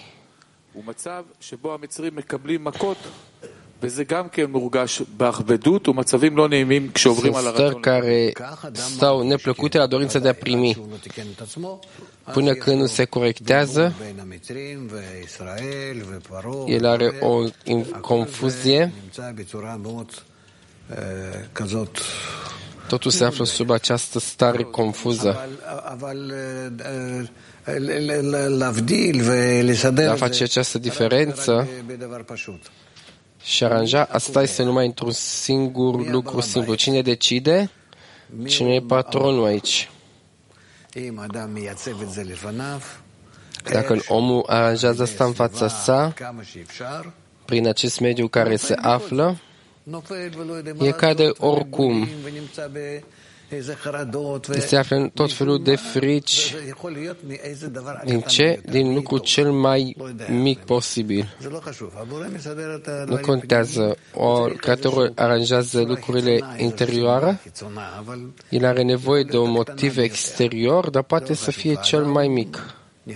sunt stări care stau neplăcute la dorința de a primi. Până când nu se corectează, el are o confuzie. Totul se află sub această stare confuză. De a face această diferență și aranja, asta este numai într-un singur lucru simplu. Cine decide? Cine e patronul aici? Dacă omul aranjează asta în fața sa, prin acest mediu care se află, e cade oricum. Se află în tot felul de frici. Din ce? Din lucru cel mai mic posibil. Nu contează. Creatorul aranjează lucrurile interioare. El are nevoie de un motiv exterior, dar poate să fie cel mai mic.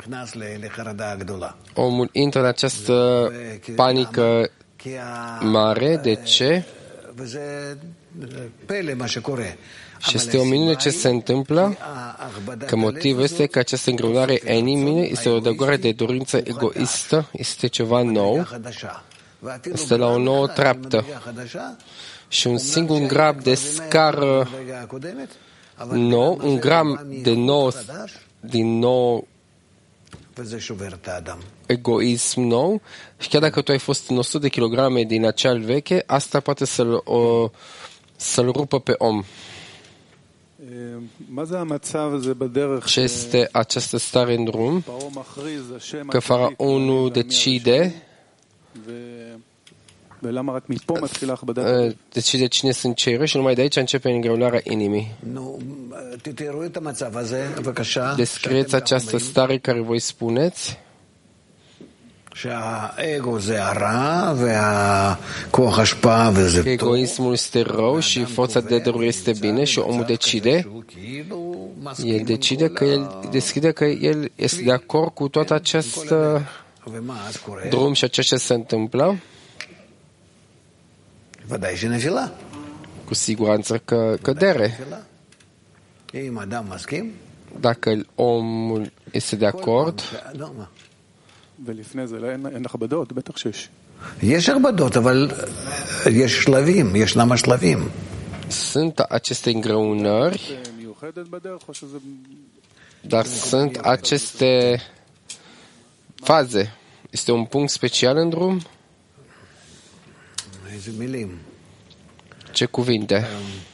Omul intră în această panică mare. De ce? Și este o minune ce se întâmplă, că motivul este că această îngreunare a inimii este o dăgoare de dorință egoistă, este ceva nou, este la o nouă treaptă. Și un singur grab de scară nou, un gram de nou, din nou egoism nou, și chiar dacă tu ai fost în 100 de kilograme din acel veche, asta poate să-l rupă pe om. Ce este această stare în drum? Că faraonul decide cine sunt cei răi și numai de aici începe îngreunarea inimii. Descrieți această stare care voi spuneți. Egoismul este rău și forța de dăruire este bine și omul decide. El decide că el este de acord cu tot acest drum și ceea ce se întâmplă. cu siguranță cădere. Dacă omul este de acord, ולפני זה אין הכבדות, בטח שיש. יש הכבדות, אבל יש שלבים, ישנם השלבים. sunt aceste îngreunări, מיוחדת בדרך או שזה... dar sunt aceste faze. Este un punct special în drum? איזה מילים. Ce cuvinte?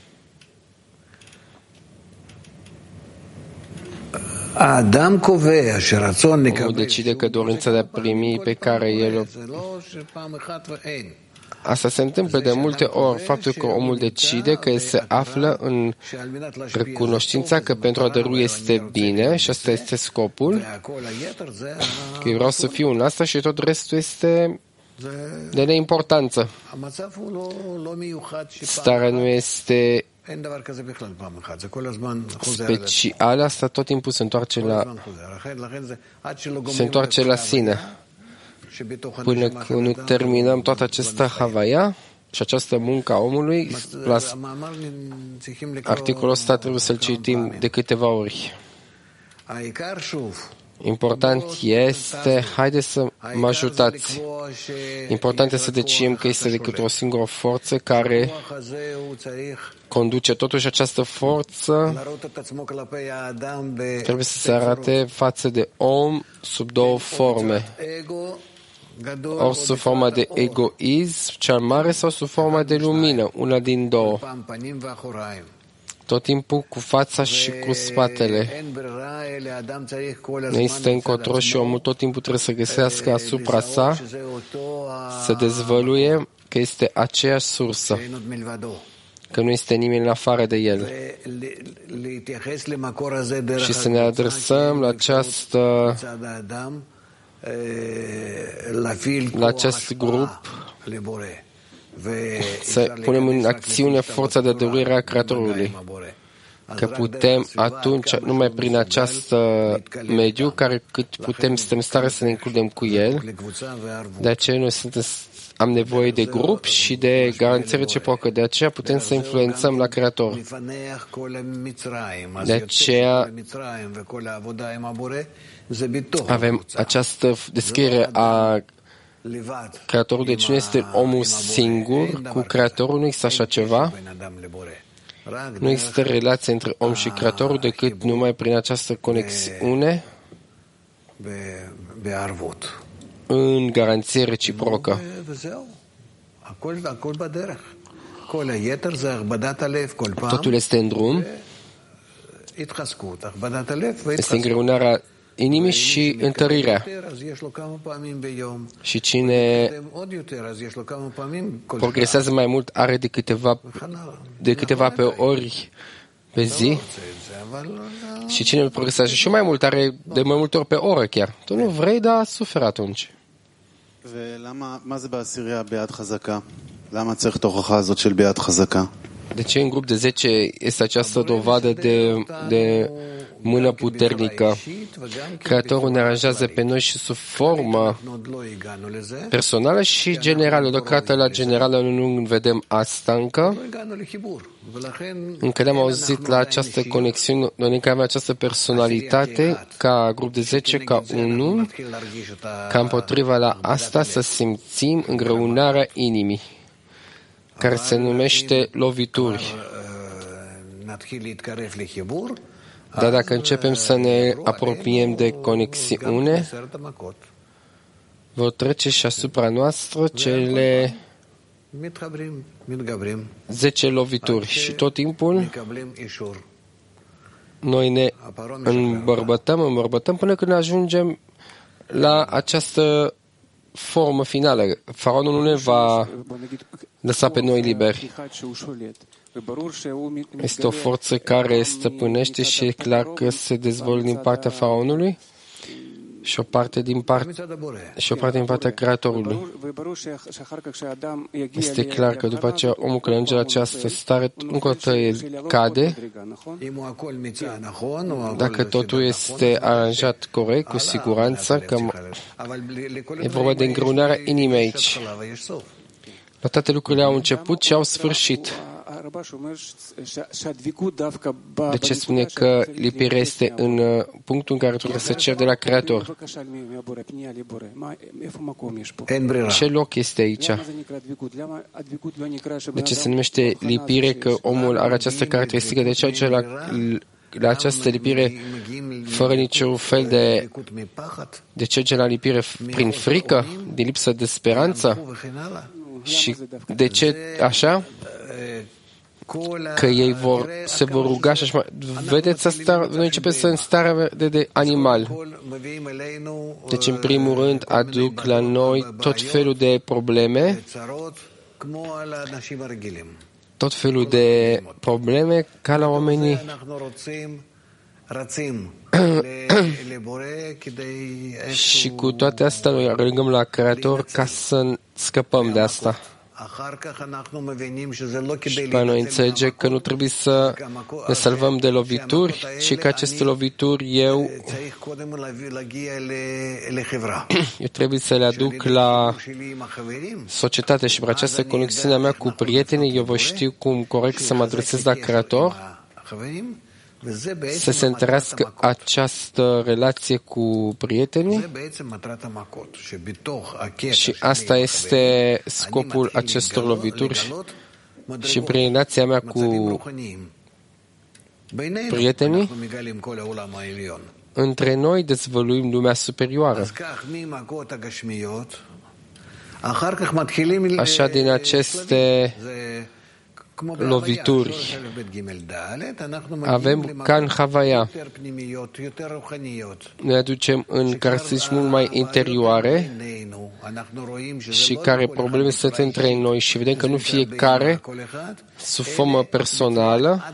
האדם קובע שרצון Omul לקבל decide că dorința de a primi pe care el o... זה לא שפעם אחת ואין. Asta se întâmplă de multe ori. Faptul că omul decide că el se află în recunoștința că pentru a dărui este bine și asta este scopul, că eu vreau să fiu în asta și tot restul este de neimportanță. המצב הוא לא מיוחד Starea nu este אין דבר כזה בכלל פעם אחת, זה כל הזמן חוזר. specială, asta tot timpul se întoarce la sine. Până când nu terminăm toată această havaia și această muncă a omului, la articolul ăsta trebuie să-l citim de câteva ori. Important este, haideți să mă ajutați. Important este să decidem că este decât o singură forță care conduce totuși această forță. Trebuie să se arate față de om sub două forme. Ori sub forma de egoism, cea mare, sau sub forma de lumină, una din două. Tot timpul cu fața și cu spatele. Nu este încotro și omul tot timpul trebuie să găsească asupra sa, să dezvăluie că este aceeași sursă, că nu este nimeni în afară de el. Și să ne adresăm la acest grup, să punem în acțiune forța de dăruire a Creatorului, că putem atunci, numai prin acest mediu, care cât putem, suntem stare să ne includem cu el. De aceea noi am nevoie de grup și de garanție reciprocă. De aceea putem să influențăm la Creator. De aceea avem această descriere a Creatorul. Deci nu este omul singur cu Creatorul, nu există așa ceva. Nu există relație între om și Creatorul decât numai prin această conexiune în garanție reciprocă. Totul este în drum. Este îngreunarea inimii și întărirea. Și cine progresează mai mult are de câteva pe ori pe zi. Și cine progresează și mai mult are de mai multe ori pe oră chiar. Tu nu vrei, dar suferi atunci. De ce în grup de 10 este această dovadă de mână puternică? Creatorul ne aranjează pe noi și sub formă personală și generală. Deocamdată la generală nu vedem asta încă. Încă n-am auzit la această conexiune, noi încă avem această personalitate ca grup de 10, ca unul, ca împotriva la asta să simțim îngreunarea inimii, care se numește lovituri. Dar dacă începem să ne apropiem de conexiune, vor trece și asupra noastră cele 10 lovituri și tot timpul noi ne îmbărbătăm până când ajungem la această formă finală. Faraonul nu ne va lăsa pe noi liberi. Este o forță care stăpânește și e clar că se dezvoltă din partea faraonului și o parte din partea Creatorului. Este clar că după aceea omul când ajunge la această stare, încă o dată el cade. Dacă totul este aranjat corect, cu siguranță, că e vorba de îngreunarea inimii aici. La toate lucrurile au început și au sfârșit. De ce spune că lipirea este în punctul în care trebuie să cer de la Creator? Ce loc este aici? De ce se numește lipire? Că omul are această caracteristică de ceea ce la această lipire fără niciun fel de ce la lipire prin frică, din lipsă de speranță? Și de ce așa? Că ei se vor ruga și așa. Vedeți asta? Noi începem să în starea de animal. Deci, în primul rând, aduc la noi tot felul de probleme, ca la oamenii și cu toate astea noi rugăm la Creator ca să scăpăm de asta. Și pe noi înțelege că nu trebuie să ne salvăm de lovituri, ci că aceste lovituri eu trebuie să le aduc la societate și prin această conexiune a mea cu prietenii, eu vă știu cum corect să mă adresez la Creator, să se întărească această relație cu prietenii și asta este scopul acestor lovituri și prin relația mea cu prietenii între noi dezvăluim lumea superioară. Așa din aceste lovituri avem ca în Havaya. Ne aducem în caracteristici mult mai interioare și care probleme sunt între noi și vedem că nu fiecare sub formă personală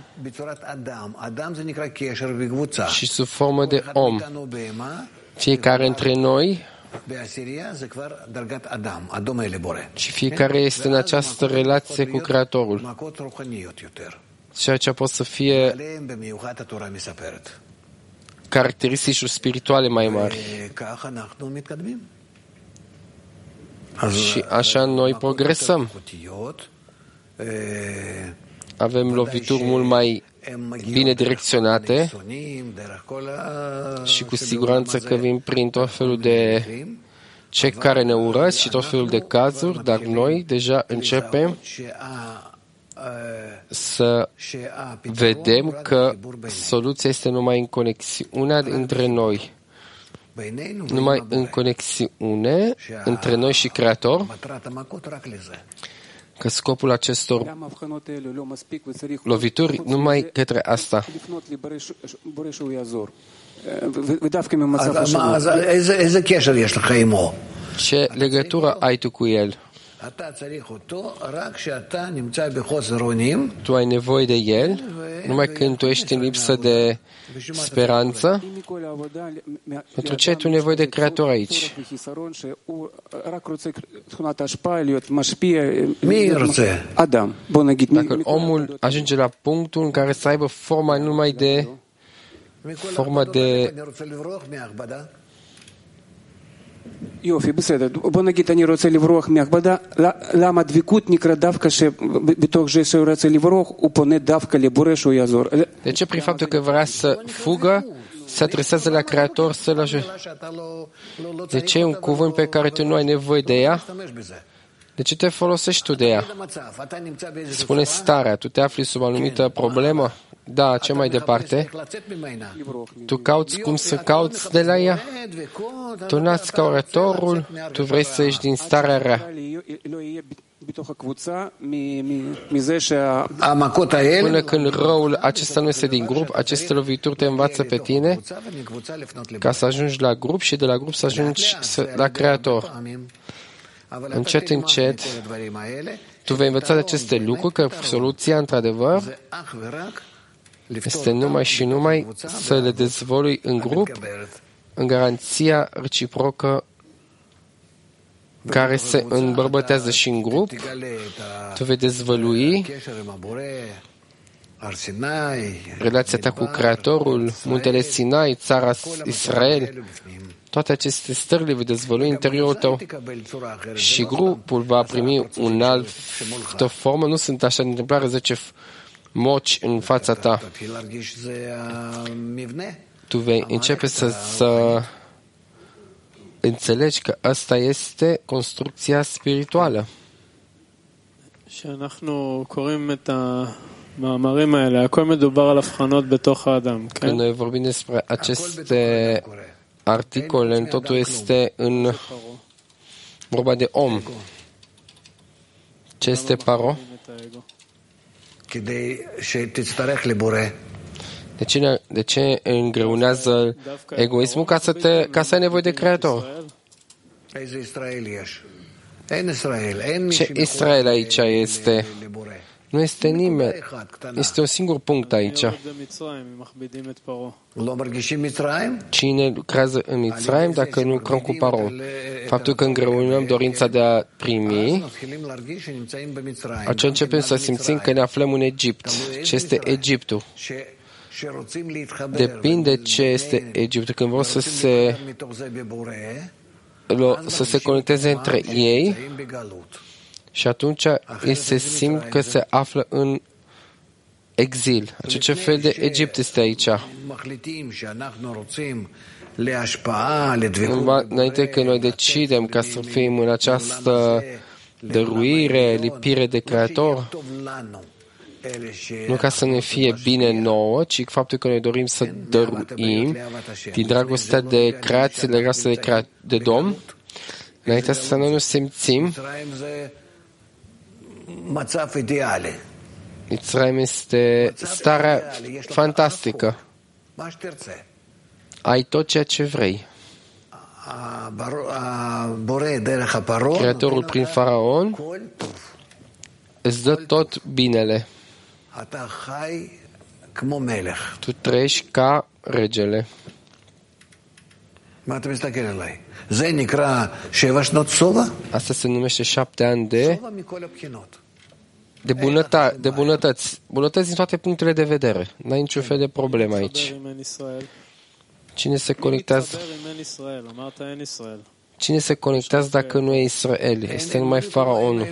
și sub formă de om. Fiecare între noi și fiecare este în această relație cu Creatorul. Ceea ce poate să fie caracteristici spirituale mai mari. Și așa noi progresăm. Avem lovituri mult mai bine direcționate și cu siguranță că vin prin tot felul de cei care ne urăsc și tot felul de cazuri, dar noi deja începem să vedem că soluția este numai în conexiunea între noi. Numai în conexiune între noi și Creator, că scopul acestor lovituri numai către asta. Ce legătură ai tu cu el? Tu ai nevoie de el numai când tu ești în lipsă de speranță. Pentru ce ai tu nevoie de Creator aici? Dacă omul ajunge la punctul în care să aibă forma numai de יופי, בסדר. בוא נגיד אני רוצה לברוח מהכבדה, למה דבקות נקרא דווקא שבתוך זה שהוא רוצה לברוח, הוא פונה דווקא לבורא שהוא יעזור. De ce prin faptul că vrea să fugă, se adresează la Creator să-l ajute? De ce e un cuvânt pe care tu nu ai nevoie de ea? De ce te folosești tu de ea? Spune starea, tu te afli sub o anumită problemă? Da, ce mai departe? Tu cauți cum să cauți de la ea? Tu nați căutorul, tu vrei să ieși din starea rea. Până când răul acesta nu este din grup, aceste lovituri te învață pe tine ca să ajungi la grup și de la grup să ajungi la Creator. Încet, încet, tu vei învăța de aceste lucruri, că soluția, într-adevăr, este numai și numai să le dezvolui în grup, în garanția reciprocă care se îmbărbătează și în grup. Tu vei dezvălui relația ta cu Creatorul, muntele Sinai, țara Israel, Toate aceste stări le vei dezvălui în interiorul tău și grupul va primi un altă formă. Nu sunt așa de întâmplare 10 moci în fața ta. Tu vei începe să înțelegi că asta este construcția spirituală. Când noi vorbim despre aceste articole, totul este în vorba de om. Ce este paro? De ce îngreunează egoismul? Ca să ai nevoie de Creator. Ce Israel aici este? Nu este nimeni. Este un singur punct aici. Cine lucrează în Mitzrayim dacă nu lucrăm cu Paro? Faptul că îngreunăm dorința de a primi, atunci începem să simțim că ne aflăm în Egipt. Ce este Egiptul? Depinde ce este Egiptul. Când vor să se conecteze între ei, și atunci ei se simt că se află în exil. Ce fel de Egipt este aici? Înainte că noi decidem ca să fim în această dăruire, lipire de Creator, nu ca să ne fie bine nouă, ci faptul că noi dorim să dăruim din dragostea de creație, de dragostea de Domn, înainte să noi nu simțim. Mitzrayim este starea fantastică. Ai tot ceea ce vrei. Creatorul prin Faraon îți dă tot binele. Tu trăiești ca regele. Asta se numește 7 ani de bunătăți. Bunătăți din toate punctele de vedere. N-ai niciun fel de problemă aici. Cine se conectează? Cine se conectează dacă nu e Israel? Este numai Faraonul.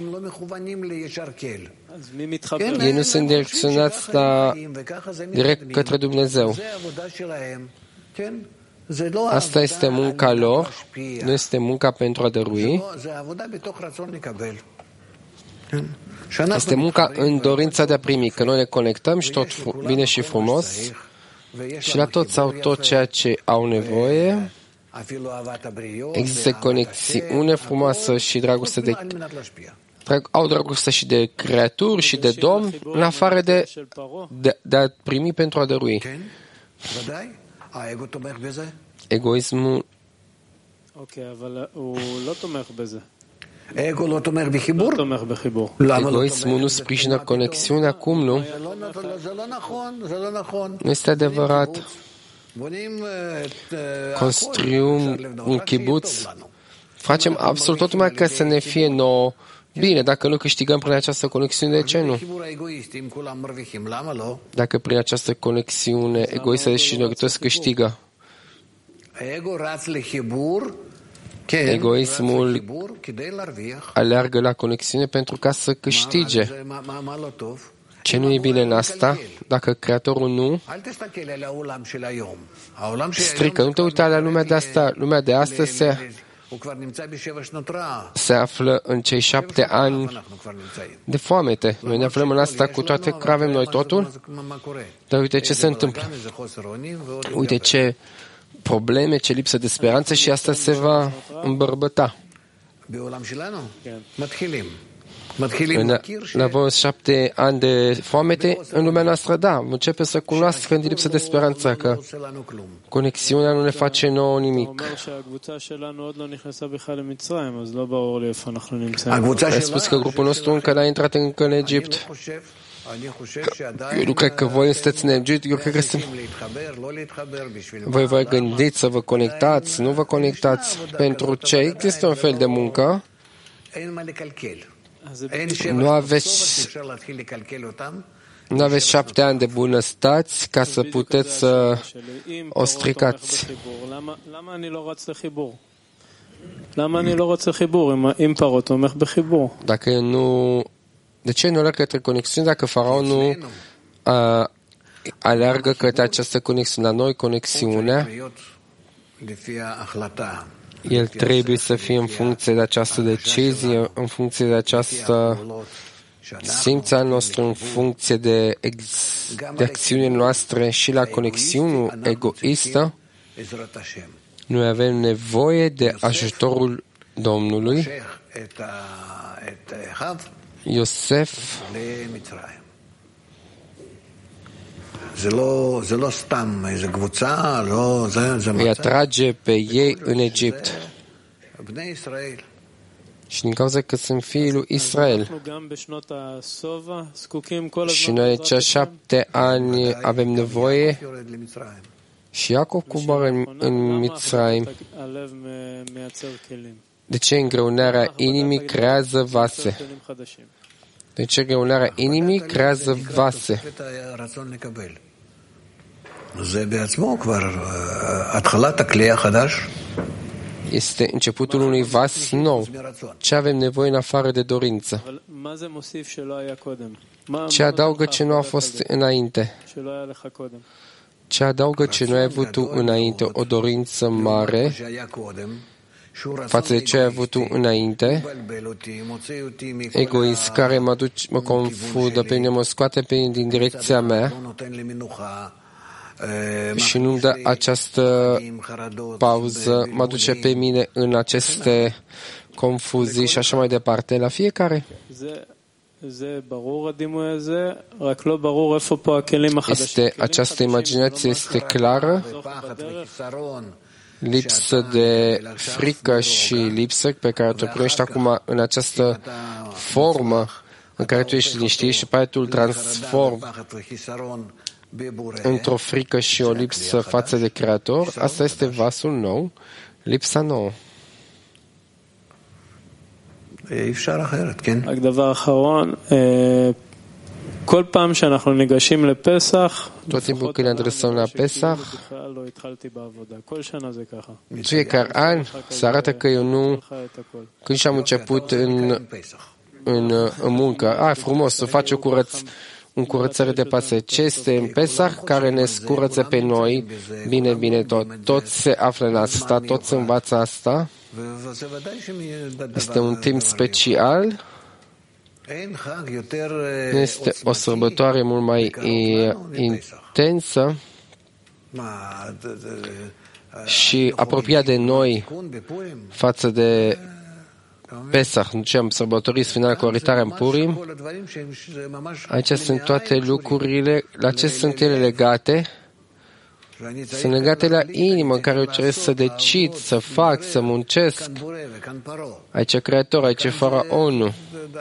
Ei nu sunt direcționați direct către Dumnezeu. Asta este munca lor, nu este munca pentru a dărui. Este munca în dorința de a primi, că noi ne conectăm și tot bine și frumos și la toți au tot ceea ce au nevoie. Există conexiune frumoasă și dragoste au dragoste și de creaturi și de Domn, în afară de a primi pentru a dărui. Egoismul Egoismul nu sprijină conexiunea, acum nu? Nu este adevărat. Construim un kibuț, facem absolut tot numai ca să ne fie nouă. Bine, dacă nu câștigăm prin această conexiune, de ce nu? Dacă prin această conexiune egoistă și noi toți câștigă. Egoismul aleargă la conexiune pentru ca să câștige. Ce nu e bine în asta? Dacă Creatorul nu strică, nu te uita la lumea de asta. Lumea de astăzi se află în cei 7 ani de foamete. Noi ne aflăm în asta cu toate că avem noi totul, dar uite ce se întâmplă. Uite ce probleme, ce lipsă de speranță și asta se va îmbărbăta. La vreo 7 ani de foamete în lumea noastră, da, începe să cunoască în lipsă de speranță că conexiunea nu ne face nouă nimic. Ai spus că grupul nostru încă n-a intrat încă în Egipt. Eu nu cred că voi sunteți în Egipt, eu cred că voi vă gândiți să vă conectați, nu vă conectați. Pentru ce există un fel de muncă, nu aveți Nu aveți 7 ani de bunăstăți ca să puteți să o stricați. Dacă nu, de ce nu alergă către conexiune dacă faraonul aleargă către această conexiune? La noi, conexiunea, el trebuie să fie în funcție de această decizie, în funcție de această simț al nostru, în funcție de acțiunile noastre și la conexiunea egoistă. Noi avem nevoie de ajutorul Domnului. Iosef îi atrage pe ei în Egipt. Și din cauza că sunt fiii lui Israel. Și noi cea 7 ani avem nevoie. Și Iacov coboară în Mitzrayim. De ce îngreunarea inimii creează vase? De ce îngreunarea inimii creează vase? Este începutul unui vas nou. Ce avem nevoie în afară de dorință? Ce adaugă ce nu a fost înainte? Ce adaugă ce nu ai avut tu înainte? O dorință mare față de ce ai avut tu înainte, egoist care mă confundă pe mine, mă scoate pe mine din direcția mea și nu-mi dă această pauză, mă duce pe mine în aceste confuzii și așa mai departe, la fiecare. Această imaginație este clară, lipsă de frică și lipsă pe care tu primești acum în această formă în care tu ești liniștit și pe aia tu îl transformi într-o frică și o lipsă față de Creator. Asta este vasul nou, lipsa nouă. Tot timpul când ne adresăm la Pesach, fiecare an se arată că eu nu, când și-am început în muncă, frumos, să faci un curățare de pase. Ce este în Pesach care ne scurăță pe noi? Bine, toți se află în asta, toți învață asta. Este un timp special. Este o sărbătoare mult mai intensă și apropiat de noi față de Pesach. Nu ce am sărbătorit final cu oritarea în Purim. Aici sunt toate lucrurile. La ce sunt ele legate? Sunt legate la inimă, în care eu trebuie să decid, să fac, să muncesc. Aici e Creator, aici e Faraonul.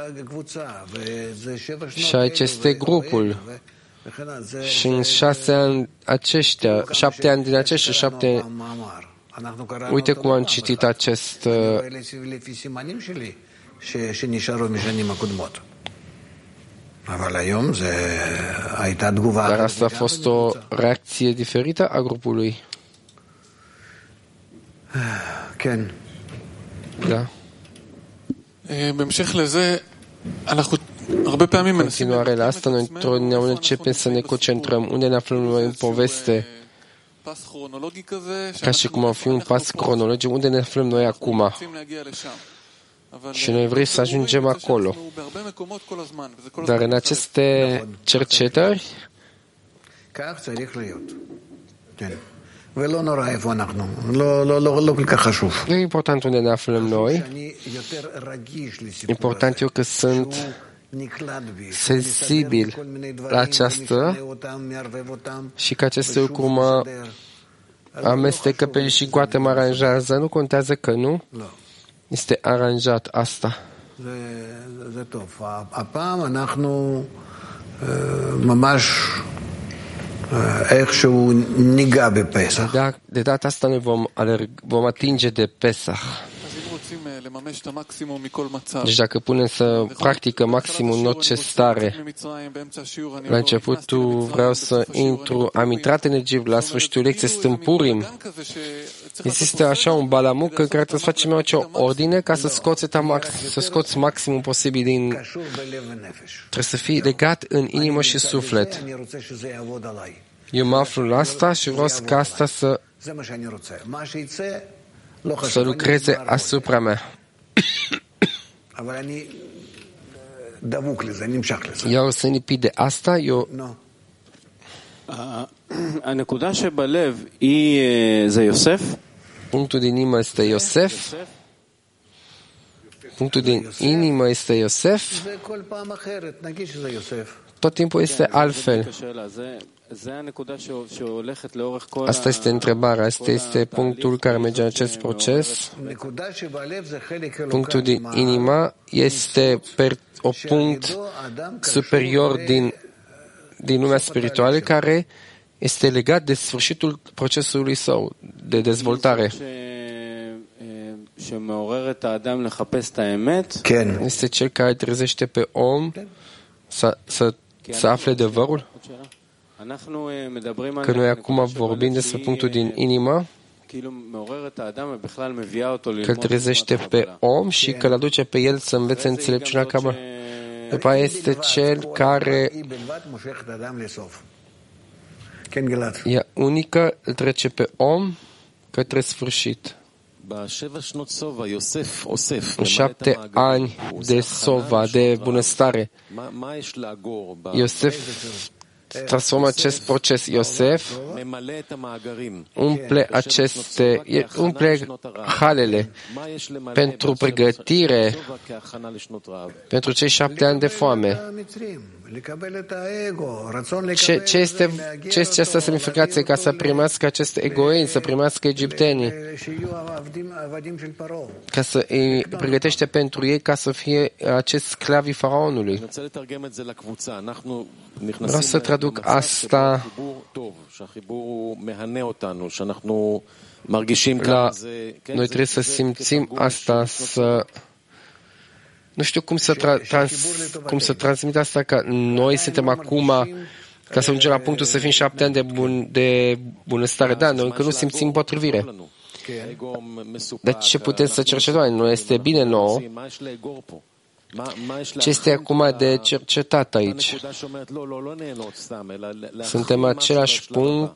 Și aici este grupul. Și în 7 ani din aceștia, 7 uite cum am citit acest dar asta a fost o reacție diferită a grupului. Da. În continuare la asta, noi întotdeauna începem să ne concentrăm unde ne aflăm noi în poveste, ca și cum ar fi un pas cronologic, unde ne aflăm noi acum. Și noi vrem să ajungem acolo. Dar în aceste cercetări nu e important unde ne aflăm noi. Important e că sunt sensibil la aceasta și că aceste lucruri mă amestecă pe și goate mă aranjează. Nu contează că nu. Este aranjat asta. Dar de data asta noi vom atinge de Pesach. Deci dacă punem să practică maximum în orice stare, la începutul vreau să intru, am intrat în Egipt, la sfârșitul lecției stâmpurim. Există așa un balamuc în care trebuie să facem orice ordine ca să scoți maximum posibil din... Trebuie să fii legat în inimă și suflet. Eu mă aflu la asta și vreau ca asta să lucreze asupra mea. Eu sunt lipit de asta, punctul din inimă este Iosef. Punctul din inimă este Iosef. Tot timpul este altfel. Asta este întrebarea, asta este punctul care merge în acest proces. Punctul din inimă este o punct superior din lumea spirituală care este legat de sfârșitul procesului său de dezvoltare. Este cel care trezește pe om să afle adevărul? Că noi acum vorbim despre punctul din inimă, că îl trezește pe om și că îl aduce pe el să învețe înțelepciunea Kabbalah. După aceea este cel care ea unică îl trece pe om către sfârșit. În 7 ani de sova, de bunăstare, Iosef transformă acest proces. Iosef umple halele pentru pregătire pentru cei 7 ani de foame. Ce este asta semnificație ca să primească acest egoism, să primească egiptenii? Ca să îi pregătește pentru ei ca să fie acești sclavii faraonului. Vreau să traduc asta noi trebuie să simțim asta, nu știu cum să transmit asta, că noi suntem acum, ca să ajungem la punctul să fim 7 ani de bunăstare. Da, noi încă nu simțim potrivire. Dar ce putem să cercetăm? Nu este bine nouă. Ce este acum de cercetat aici? Suntem același punct,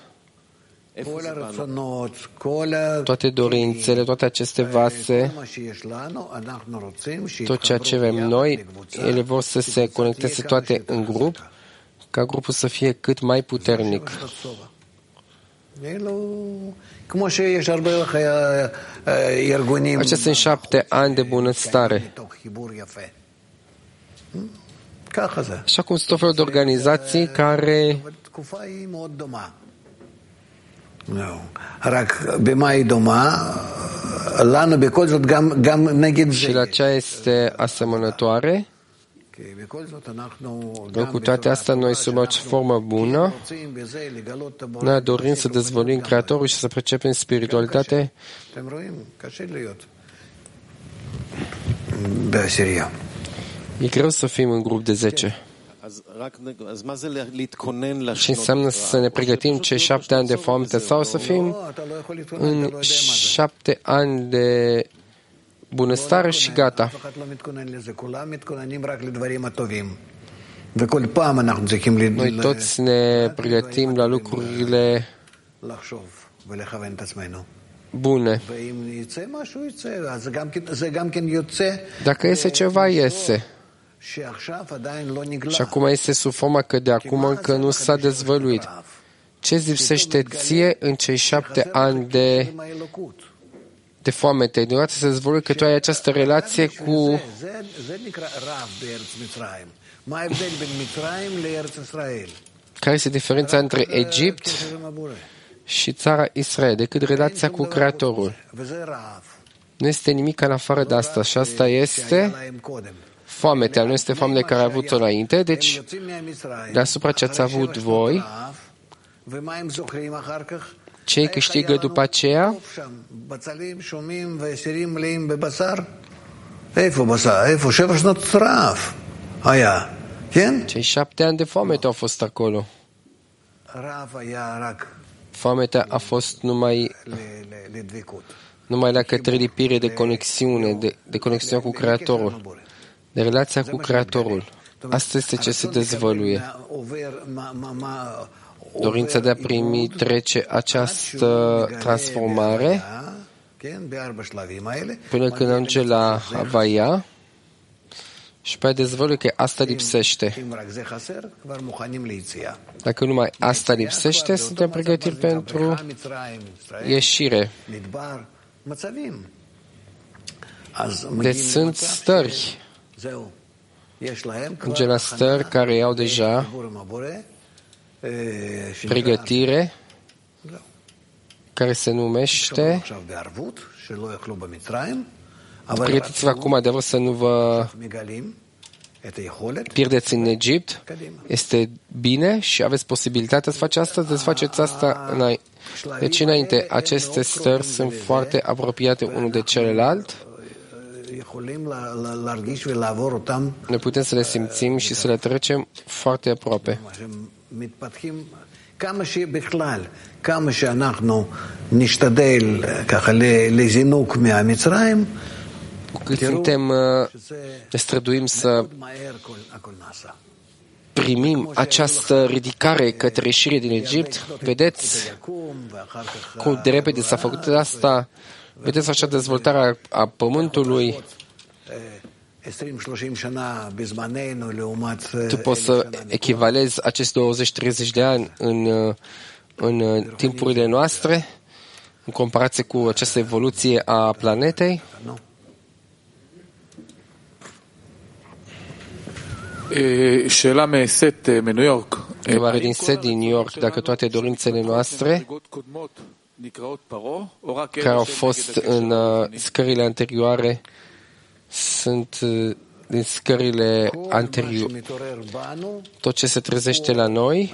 toate dorințele, toate aceste vase, tot ceea ce avem noi, ele vor să se conecteze toate în grup, ca grupul să fie cât mai puternic. Acestea sunt 7 ani de bunăstare. Așa cum sunt tot felul de organizații care și la cea este asemănătoare. Cu toate astea, noi sub o formă bună, noi dorim să dezvoltim Creatorul și să percepem spiritualitate. E greu să fim în grup de 10. Și înseamnă să ne pregătim cei 7 ani de foamete sau să fim în 7 ani de bunăstare și gata. Noi toți ne pregătim la lucrurile bune. Dacă iese ceva, iese. Și acum este sub forma că de acum încă nu s-a dezvăluit. Ce-ți lipsește ție în cei 7 ani de foamete? Deodată se dezvăluie că tu ai această relație cu... Care este diferența între Egipt și țara Israel, decât relația cu Creatorul? Nu este nimic în afară de asta și asta este foametea, nu este foamea care a avut-o înainte, deci deasupra ce ați avut voi, ce câștigă după aceea? Cei 7 ani de foamete au fost acolo. Foametea a fost numai la către lipire de conexiune, de conexiune cu Creatorul, de relația cu Creatorul. Asta este ce se dezvăluie. Dorința de a primi trece această transformare până când ajunge la Havaya și pe dezvăluie că asta lipsește. Dacă numai asta lipsește, suntem pregătiri pentru ieșire. Deci sunt stări. Ajunge la stări care au deja pregătire, care se numește, pregătiți-vă acum de să nu vă pierdeți în Egipt. Este bine și aveți posibilitatea să faceți asta, deci faceți asta deci înainte. Aceste stări sunt foarte apropiate unul de celălalt. Noi putem să le simțim și să le trecem foarte aproape. כמה שאנחנו נשתדל ככה לזינוק מהמצרים, cât ne străduim să primim această ridicare către ieșire din Egipt, vedeți cum de repede s-a făcut asta, vedeți așa dezvoltarea a pământului. Tu poți să echivalezi aceste 20-30 de ani în timpurile noastre, în comparație cu această evoluție a planetei? שאלה מסט מניו יורק. Întrebare din Seth din New York, dacă toate dorințele noastre care au fost în scările anterioare sunt din scările anterioare. Tot ce se trezește la noi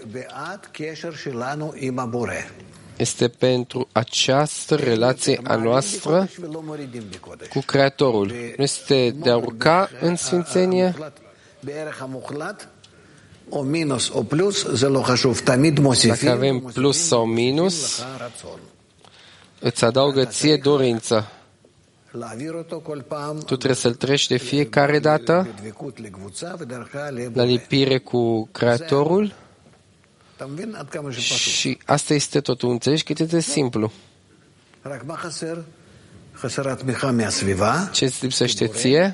este pentru această relație a noastră cu Creatorul. Nu este de a urca în sfințenie, dacă avem plus sau minus, îți adaugă ție dorința. Tu trebuie să-l treci de fiecare dată la lipire cu Creatorul și asta este totul. Înțelegi cât este simplu. Ce îți lipsește ție?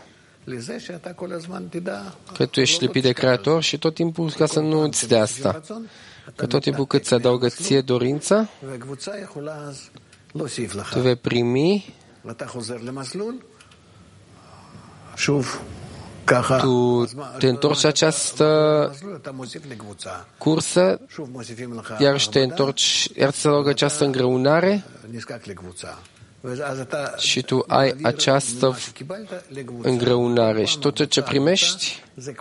Că tu ești lipit de Creator și tot timpul ca să nu îți dea asta. Că tot timpul cât se adaugă ție dorința, tu vei primi, tu te întorci această cursă, iar te întorci, iar ți se adaugă această îngreunare și tu ai această îngreunare și tot ce primești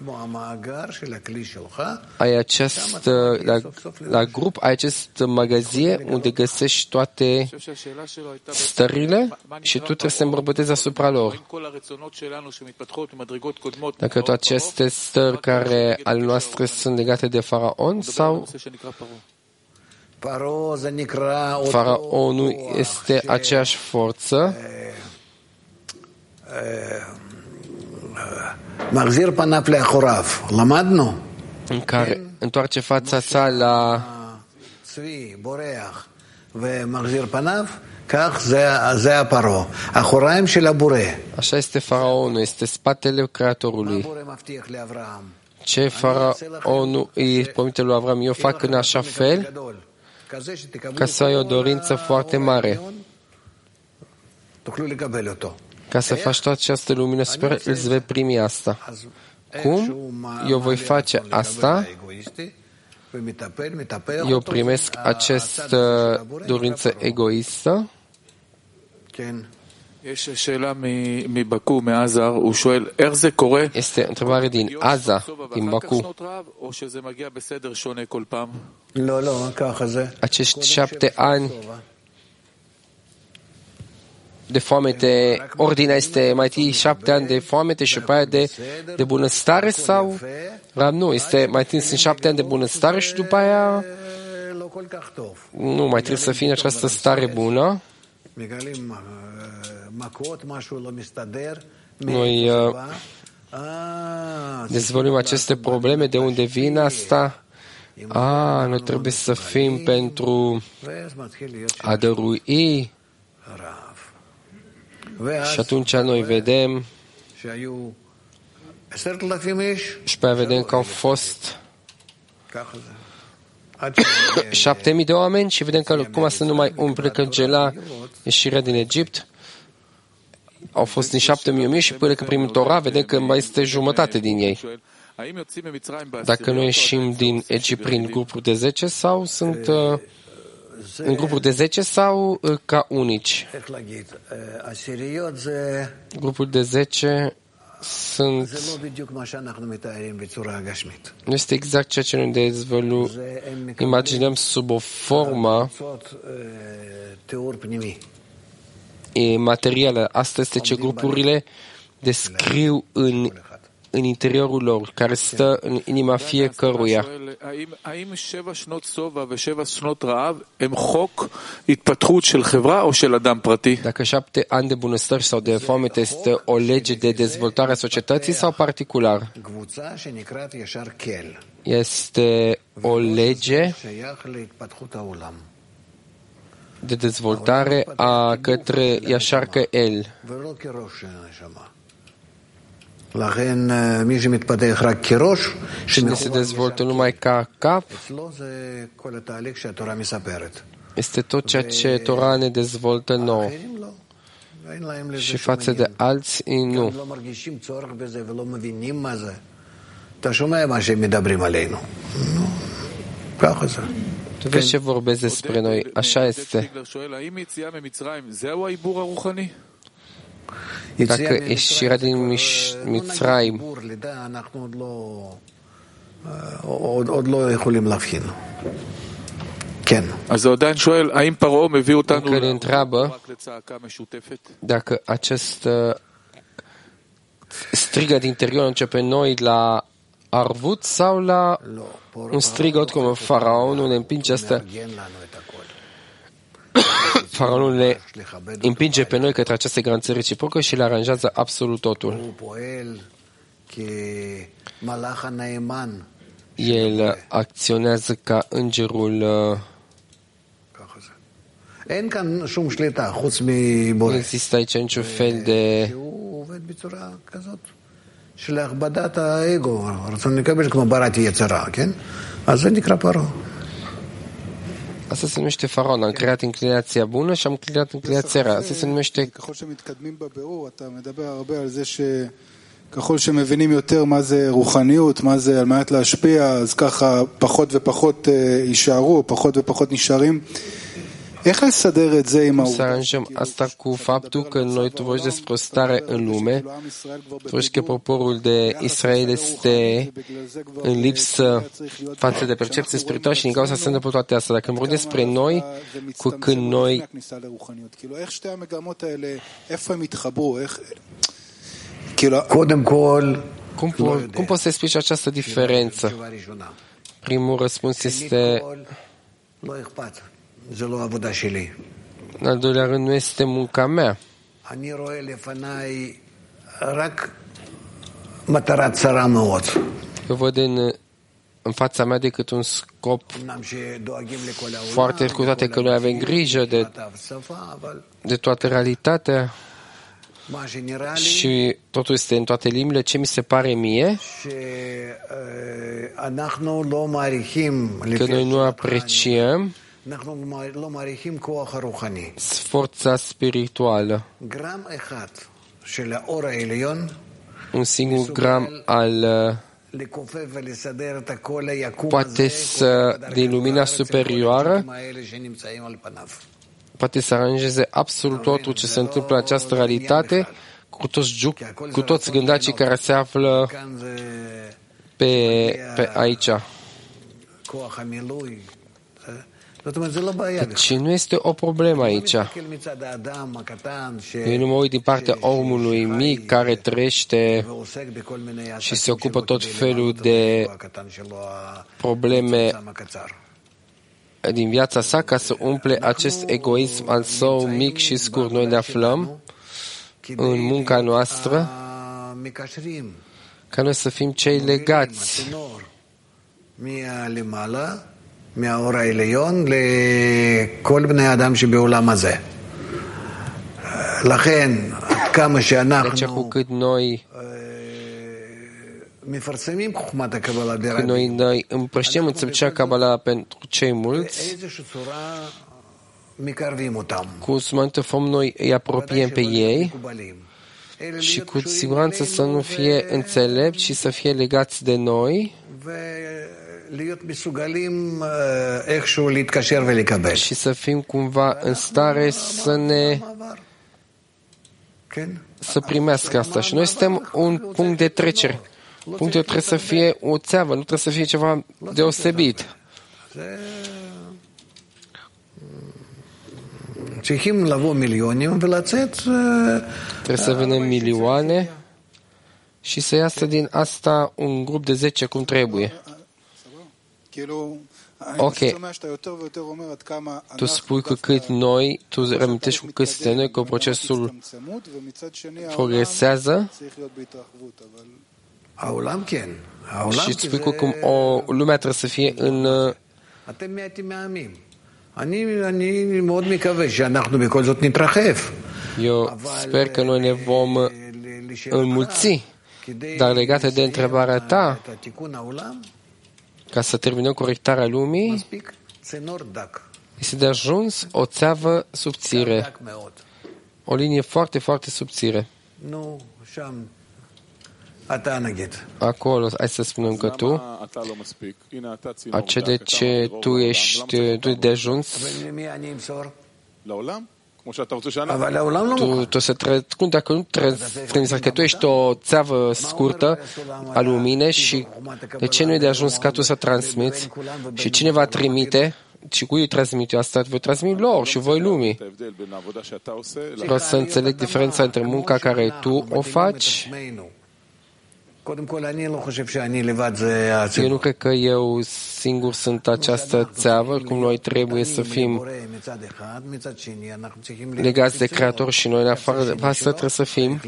ai această, la grup ai acest magazie unde găsești toate stările și tu trebuie să te îmbărbătezi asupra lor. Dacă toate aceste stări care ale noastre sunt legate de Faraon sau Faraonul este aceeași forță în care întoarce fața sa la așa este Faraonul, este spatele Creatorului. Ce Faraonul îi promite lui Avram, eu fac în așa fel ca să ai o dorință foarte mare, ca să faci toată această lumină superă, îți vei primi asta. Cum? Eu voi face asta, eu primesc această dorință egoistă Este o întrebare din Aza, din Baku. Acești 7 ani de foamete, ordinea este mai întâi 7 ani de foamete și după aia de bunăstare sau? Nu, este mai întâi sunt 7 ani de bunăstare și după aia nu mai trebuie să fie în această stare bună. Noi dezvoltăm aceste probleme, de unde vin asta? Noi trebuie să fim pentru a dărui. Și atunci noi vedem și pe aia vedem că au fost 7.000 de oameni și vedem că cum sunt numai plecă de la ieșirea din Egipt. Au fost din 7.000 și până când primim Tora, vedem că mai este jumătate din ei. Dacă noi ieșim din Egipt prin grupuri de 10 sau sunt în grupuri de 10 sau ca unici? Grupul de 10 sunt... Nu este exact ceea ce noi imaginăm sub o formă materială. Asta este ce grupurile descriu în interiorul lor, care stă în inima fiecăruia. Dacă 7 ani de bunăstări sau de foamete este o lege de dezvoltare a societății sau particular? Este o lege de dezvoltare către Yashar Ke'el. Cine se dezvoltă numai ca cap, este tot ceea ce Torah ne dezvoltă nouă. Și față de alții, nu. Tu vezi ce vorbesc despre noi. Așa este. Dacă ieșirea din Mitzrayim încă ne întreabă dacă acest strigă din interior începe noi la arvut sau la un strigăt cum faraonul ne împinge asta. Faraonul le împinge pe noi către această granță reciprocă și le aranjează absolut totul. El acționează ca îngerul. Nu există aici niciun fel de Asta se numește faraon. Am creat inclinația bună și am creat inclinația rea. Asta se numește... ככל שמבינים יותר מה זה רוחניות, מה זה על מנת להשפיע, אז ככה פחות ופחות יישארו, פחות ופחות נשארים. איך לסדר את זה עם să aranjăm asta cu faptul că noi tu vorbești despre o stare în lume, tu vorbești că poporul de Israel este în lipsă față de percepție spirituală și din cauza se întâmplă toate astea. Dacă vorbim despre noi, cu când noi cum poți să explici această diferență? Primul răspuns este în al doilea rând, nu este munca mea. Eu văd în fața mea decât un scop foarte, cu toate că noi avem grijă de toată realitatea și totul este în toate limbile. Ce mi se pare mie? Că noi nu apreciem forța spirituală. Un singur gram poate să, din lumina superioară, poate să aranjeze absolut totul ce se întâmplă în această realitate cu toți gândacii care se află pe aici. Deci nu este o problemă aici. Eu nu mă uit din partea omului mic care trăiește și se ocupă tot felul de probleme din viața sa ca să umple acest egoism al său mic și scurt. Noi ne aflăm în munca noastră ca noi să fim cei legați מהאור העליון לכל בני האדם שבעולם הזה. לכן, כמה שאנחנו מפרסמים חוכמת הקבלה ברבים, noi împărțim înțelepciunea Kabbalah pentru cei mulți, cu sumănântă vom noi îi apropiem pe ei și cu siguranță să nu fie înțelepți și să fie legați de noi și să fim cumva în stare să primească asta. Și noi suntem un punct de trecere. Punctul trebuie să fie o țeavă, nu trebuie să fie ceva deosebit. Trebuie să vină milioane și să iasă din asta un grup de 10 cum trebuie. Ok. Tu spui că cât noi, tu reamintești cu cât suntem noi, că procesul progresează și îți spui cum o lumea trebuie să fie în... Eu sper că noi ne vom înmulți, dar legate de întrebarea ta, ca să terminăm corectarea lumii, este de ajuns o țeavă subțire, o linie foarte, foarte subțire. Acolo, hai să spunem că tu, de ce tu ești de ajuns, tu să dacă nu transmiți că tu ești o țeavă scurtă a luminii și de ce nu e de ajuns ca tu să transmiți și cine va trimite și cui îi transmit eu asta, voi transmit lor și voi lumii. Vreau să înțeleg diferența între munca care tu o faci. Eu nu cred că eu singur sunt această țeavă, cum noi trebuie să fim legați de Creator și noi în afară de asta trebuie să fim.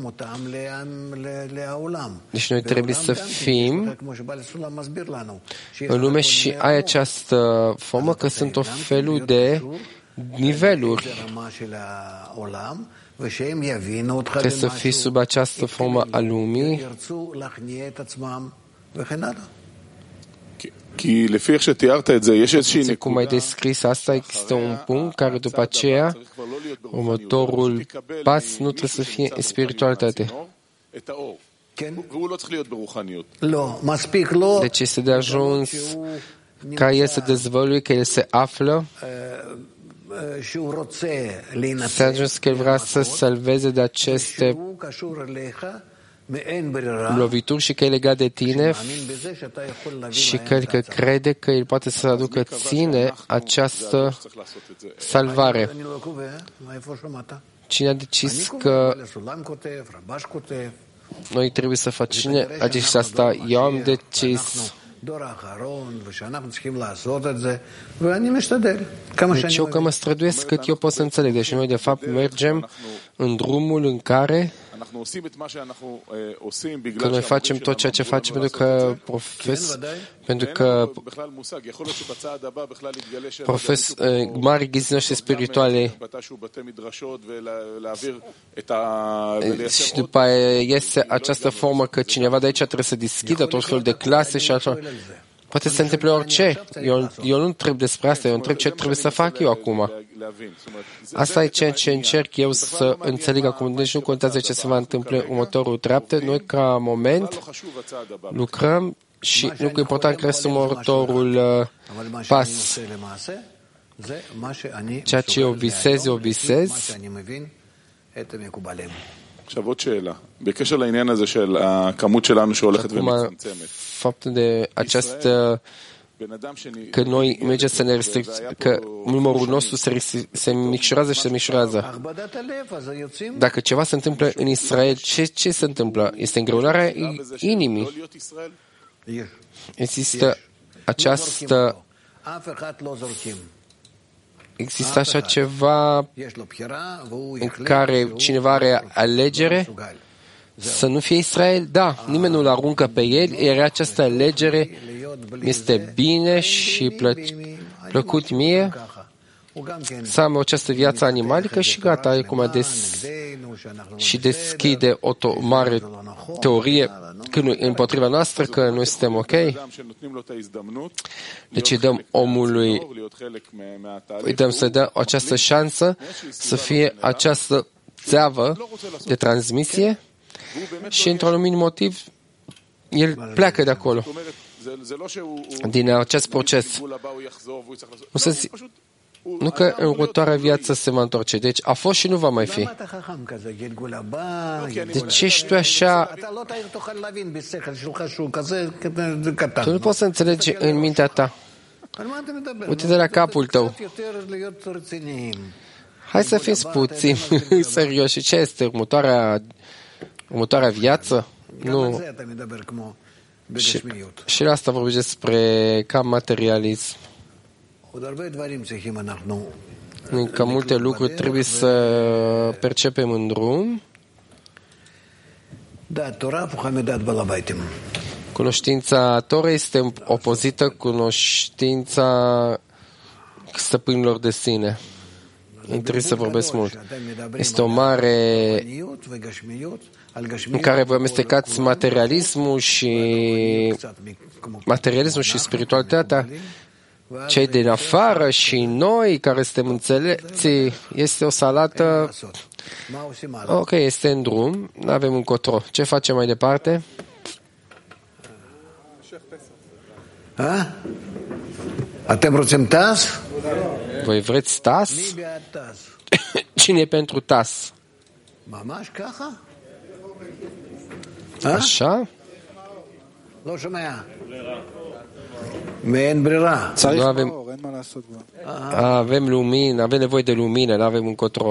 Deci noi trebuie să fim în lume și ai această formă că sunt o felul de niveluri. Trebuie să fii sub această formă a lumii. Cum ai descris asta, există un punct care după aceea, următorul pas nu trebuie să fie spiritualitate. Deci este de ajuns ca el să dezvăluie că el se află, s-a ajuns că el vrea să salveze de aceste lovituri și că e legat de tine și că crede că el poate să aducă ține această salvare. Cine a decis că noi trebuie să facem? Cine a decis asta? Eu am decis. Deci eu că mă străduiesc cât eu pot să înțeleg. Deci noi de fapt mergem în drumul în care că noi facem tot ceea ce facem pentru că mari ghizi noștri spirituale și după aia iese această formă că cineva de aici trebuie să deschidă tot felul de clase și așa. Poate să se întâmple orice. Eu nu întreb despre asta, eu întreb ce trebuie să fac eu acum. Asta e ceea ce încerc eu să înțeleg acum. Deci nu contează ce se va întâmple în următorul treaptă. Noi, ca moment, lucrăm și lucrul important că este următorul pas. Ceea ce eu visez. עכשיו עוד שאלה, בקשר לעניין הזה של הכמות שלנו שהולכת ומצמצמת. Faptul de această că noi mergem să ne că numărul nostru se micșorează și se micșorează. Dacă ceva se întâmplă în Israel, ce se întâmplă? Este îngreunarea inimii. Există această... Există așa ceva în care cineva are alegere să nu fie Israel? Da, nimeni nu-l aruncă pe el, iar această alegere este bine și plăcut mie să am această viață animalică și gata, e cum și deschide o mare teorie împotriva noastră că noi suntem ok. Deci îi dăm omului, îi dăm să dea această șansă să fie această țeavă de transmisie și într-un anumit motiv el pleacă de acolo, din acest proces. Nu că în următoarea viață se va întoarce. Deci a fost și nu va mai fi. De ce ești tu așa? Tu nu poți să înțelegi în mintea ta. Uite-te la capul tău. Hai să fiți puțin serioși. Ce este următoarea viață? Nu. Și la asta vorbește despre cam materialism. Încă multe lucruri trebuie să percepem în drum. Cunoștința Torei este opozită cunoștința stăpânilor de sine. Trebuie să vorbesc mult. Este o mare în care vă amestecați materialismul și spiritualitatea. Cei din afară și noi care suntem înțelepți, este o salată. Ok, este în drum, nu avem încotro. Ce facem mai departe? Voi vreți tas? Cine e pentru tas? Așa? Nu avem lumină, avem nevoie de lumină, nu avem încotro.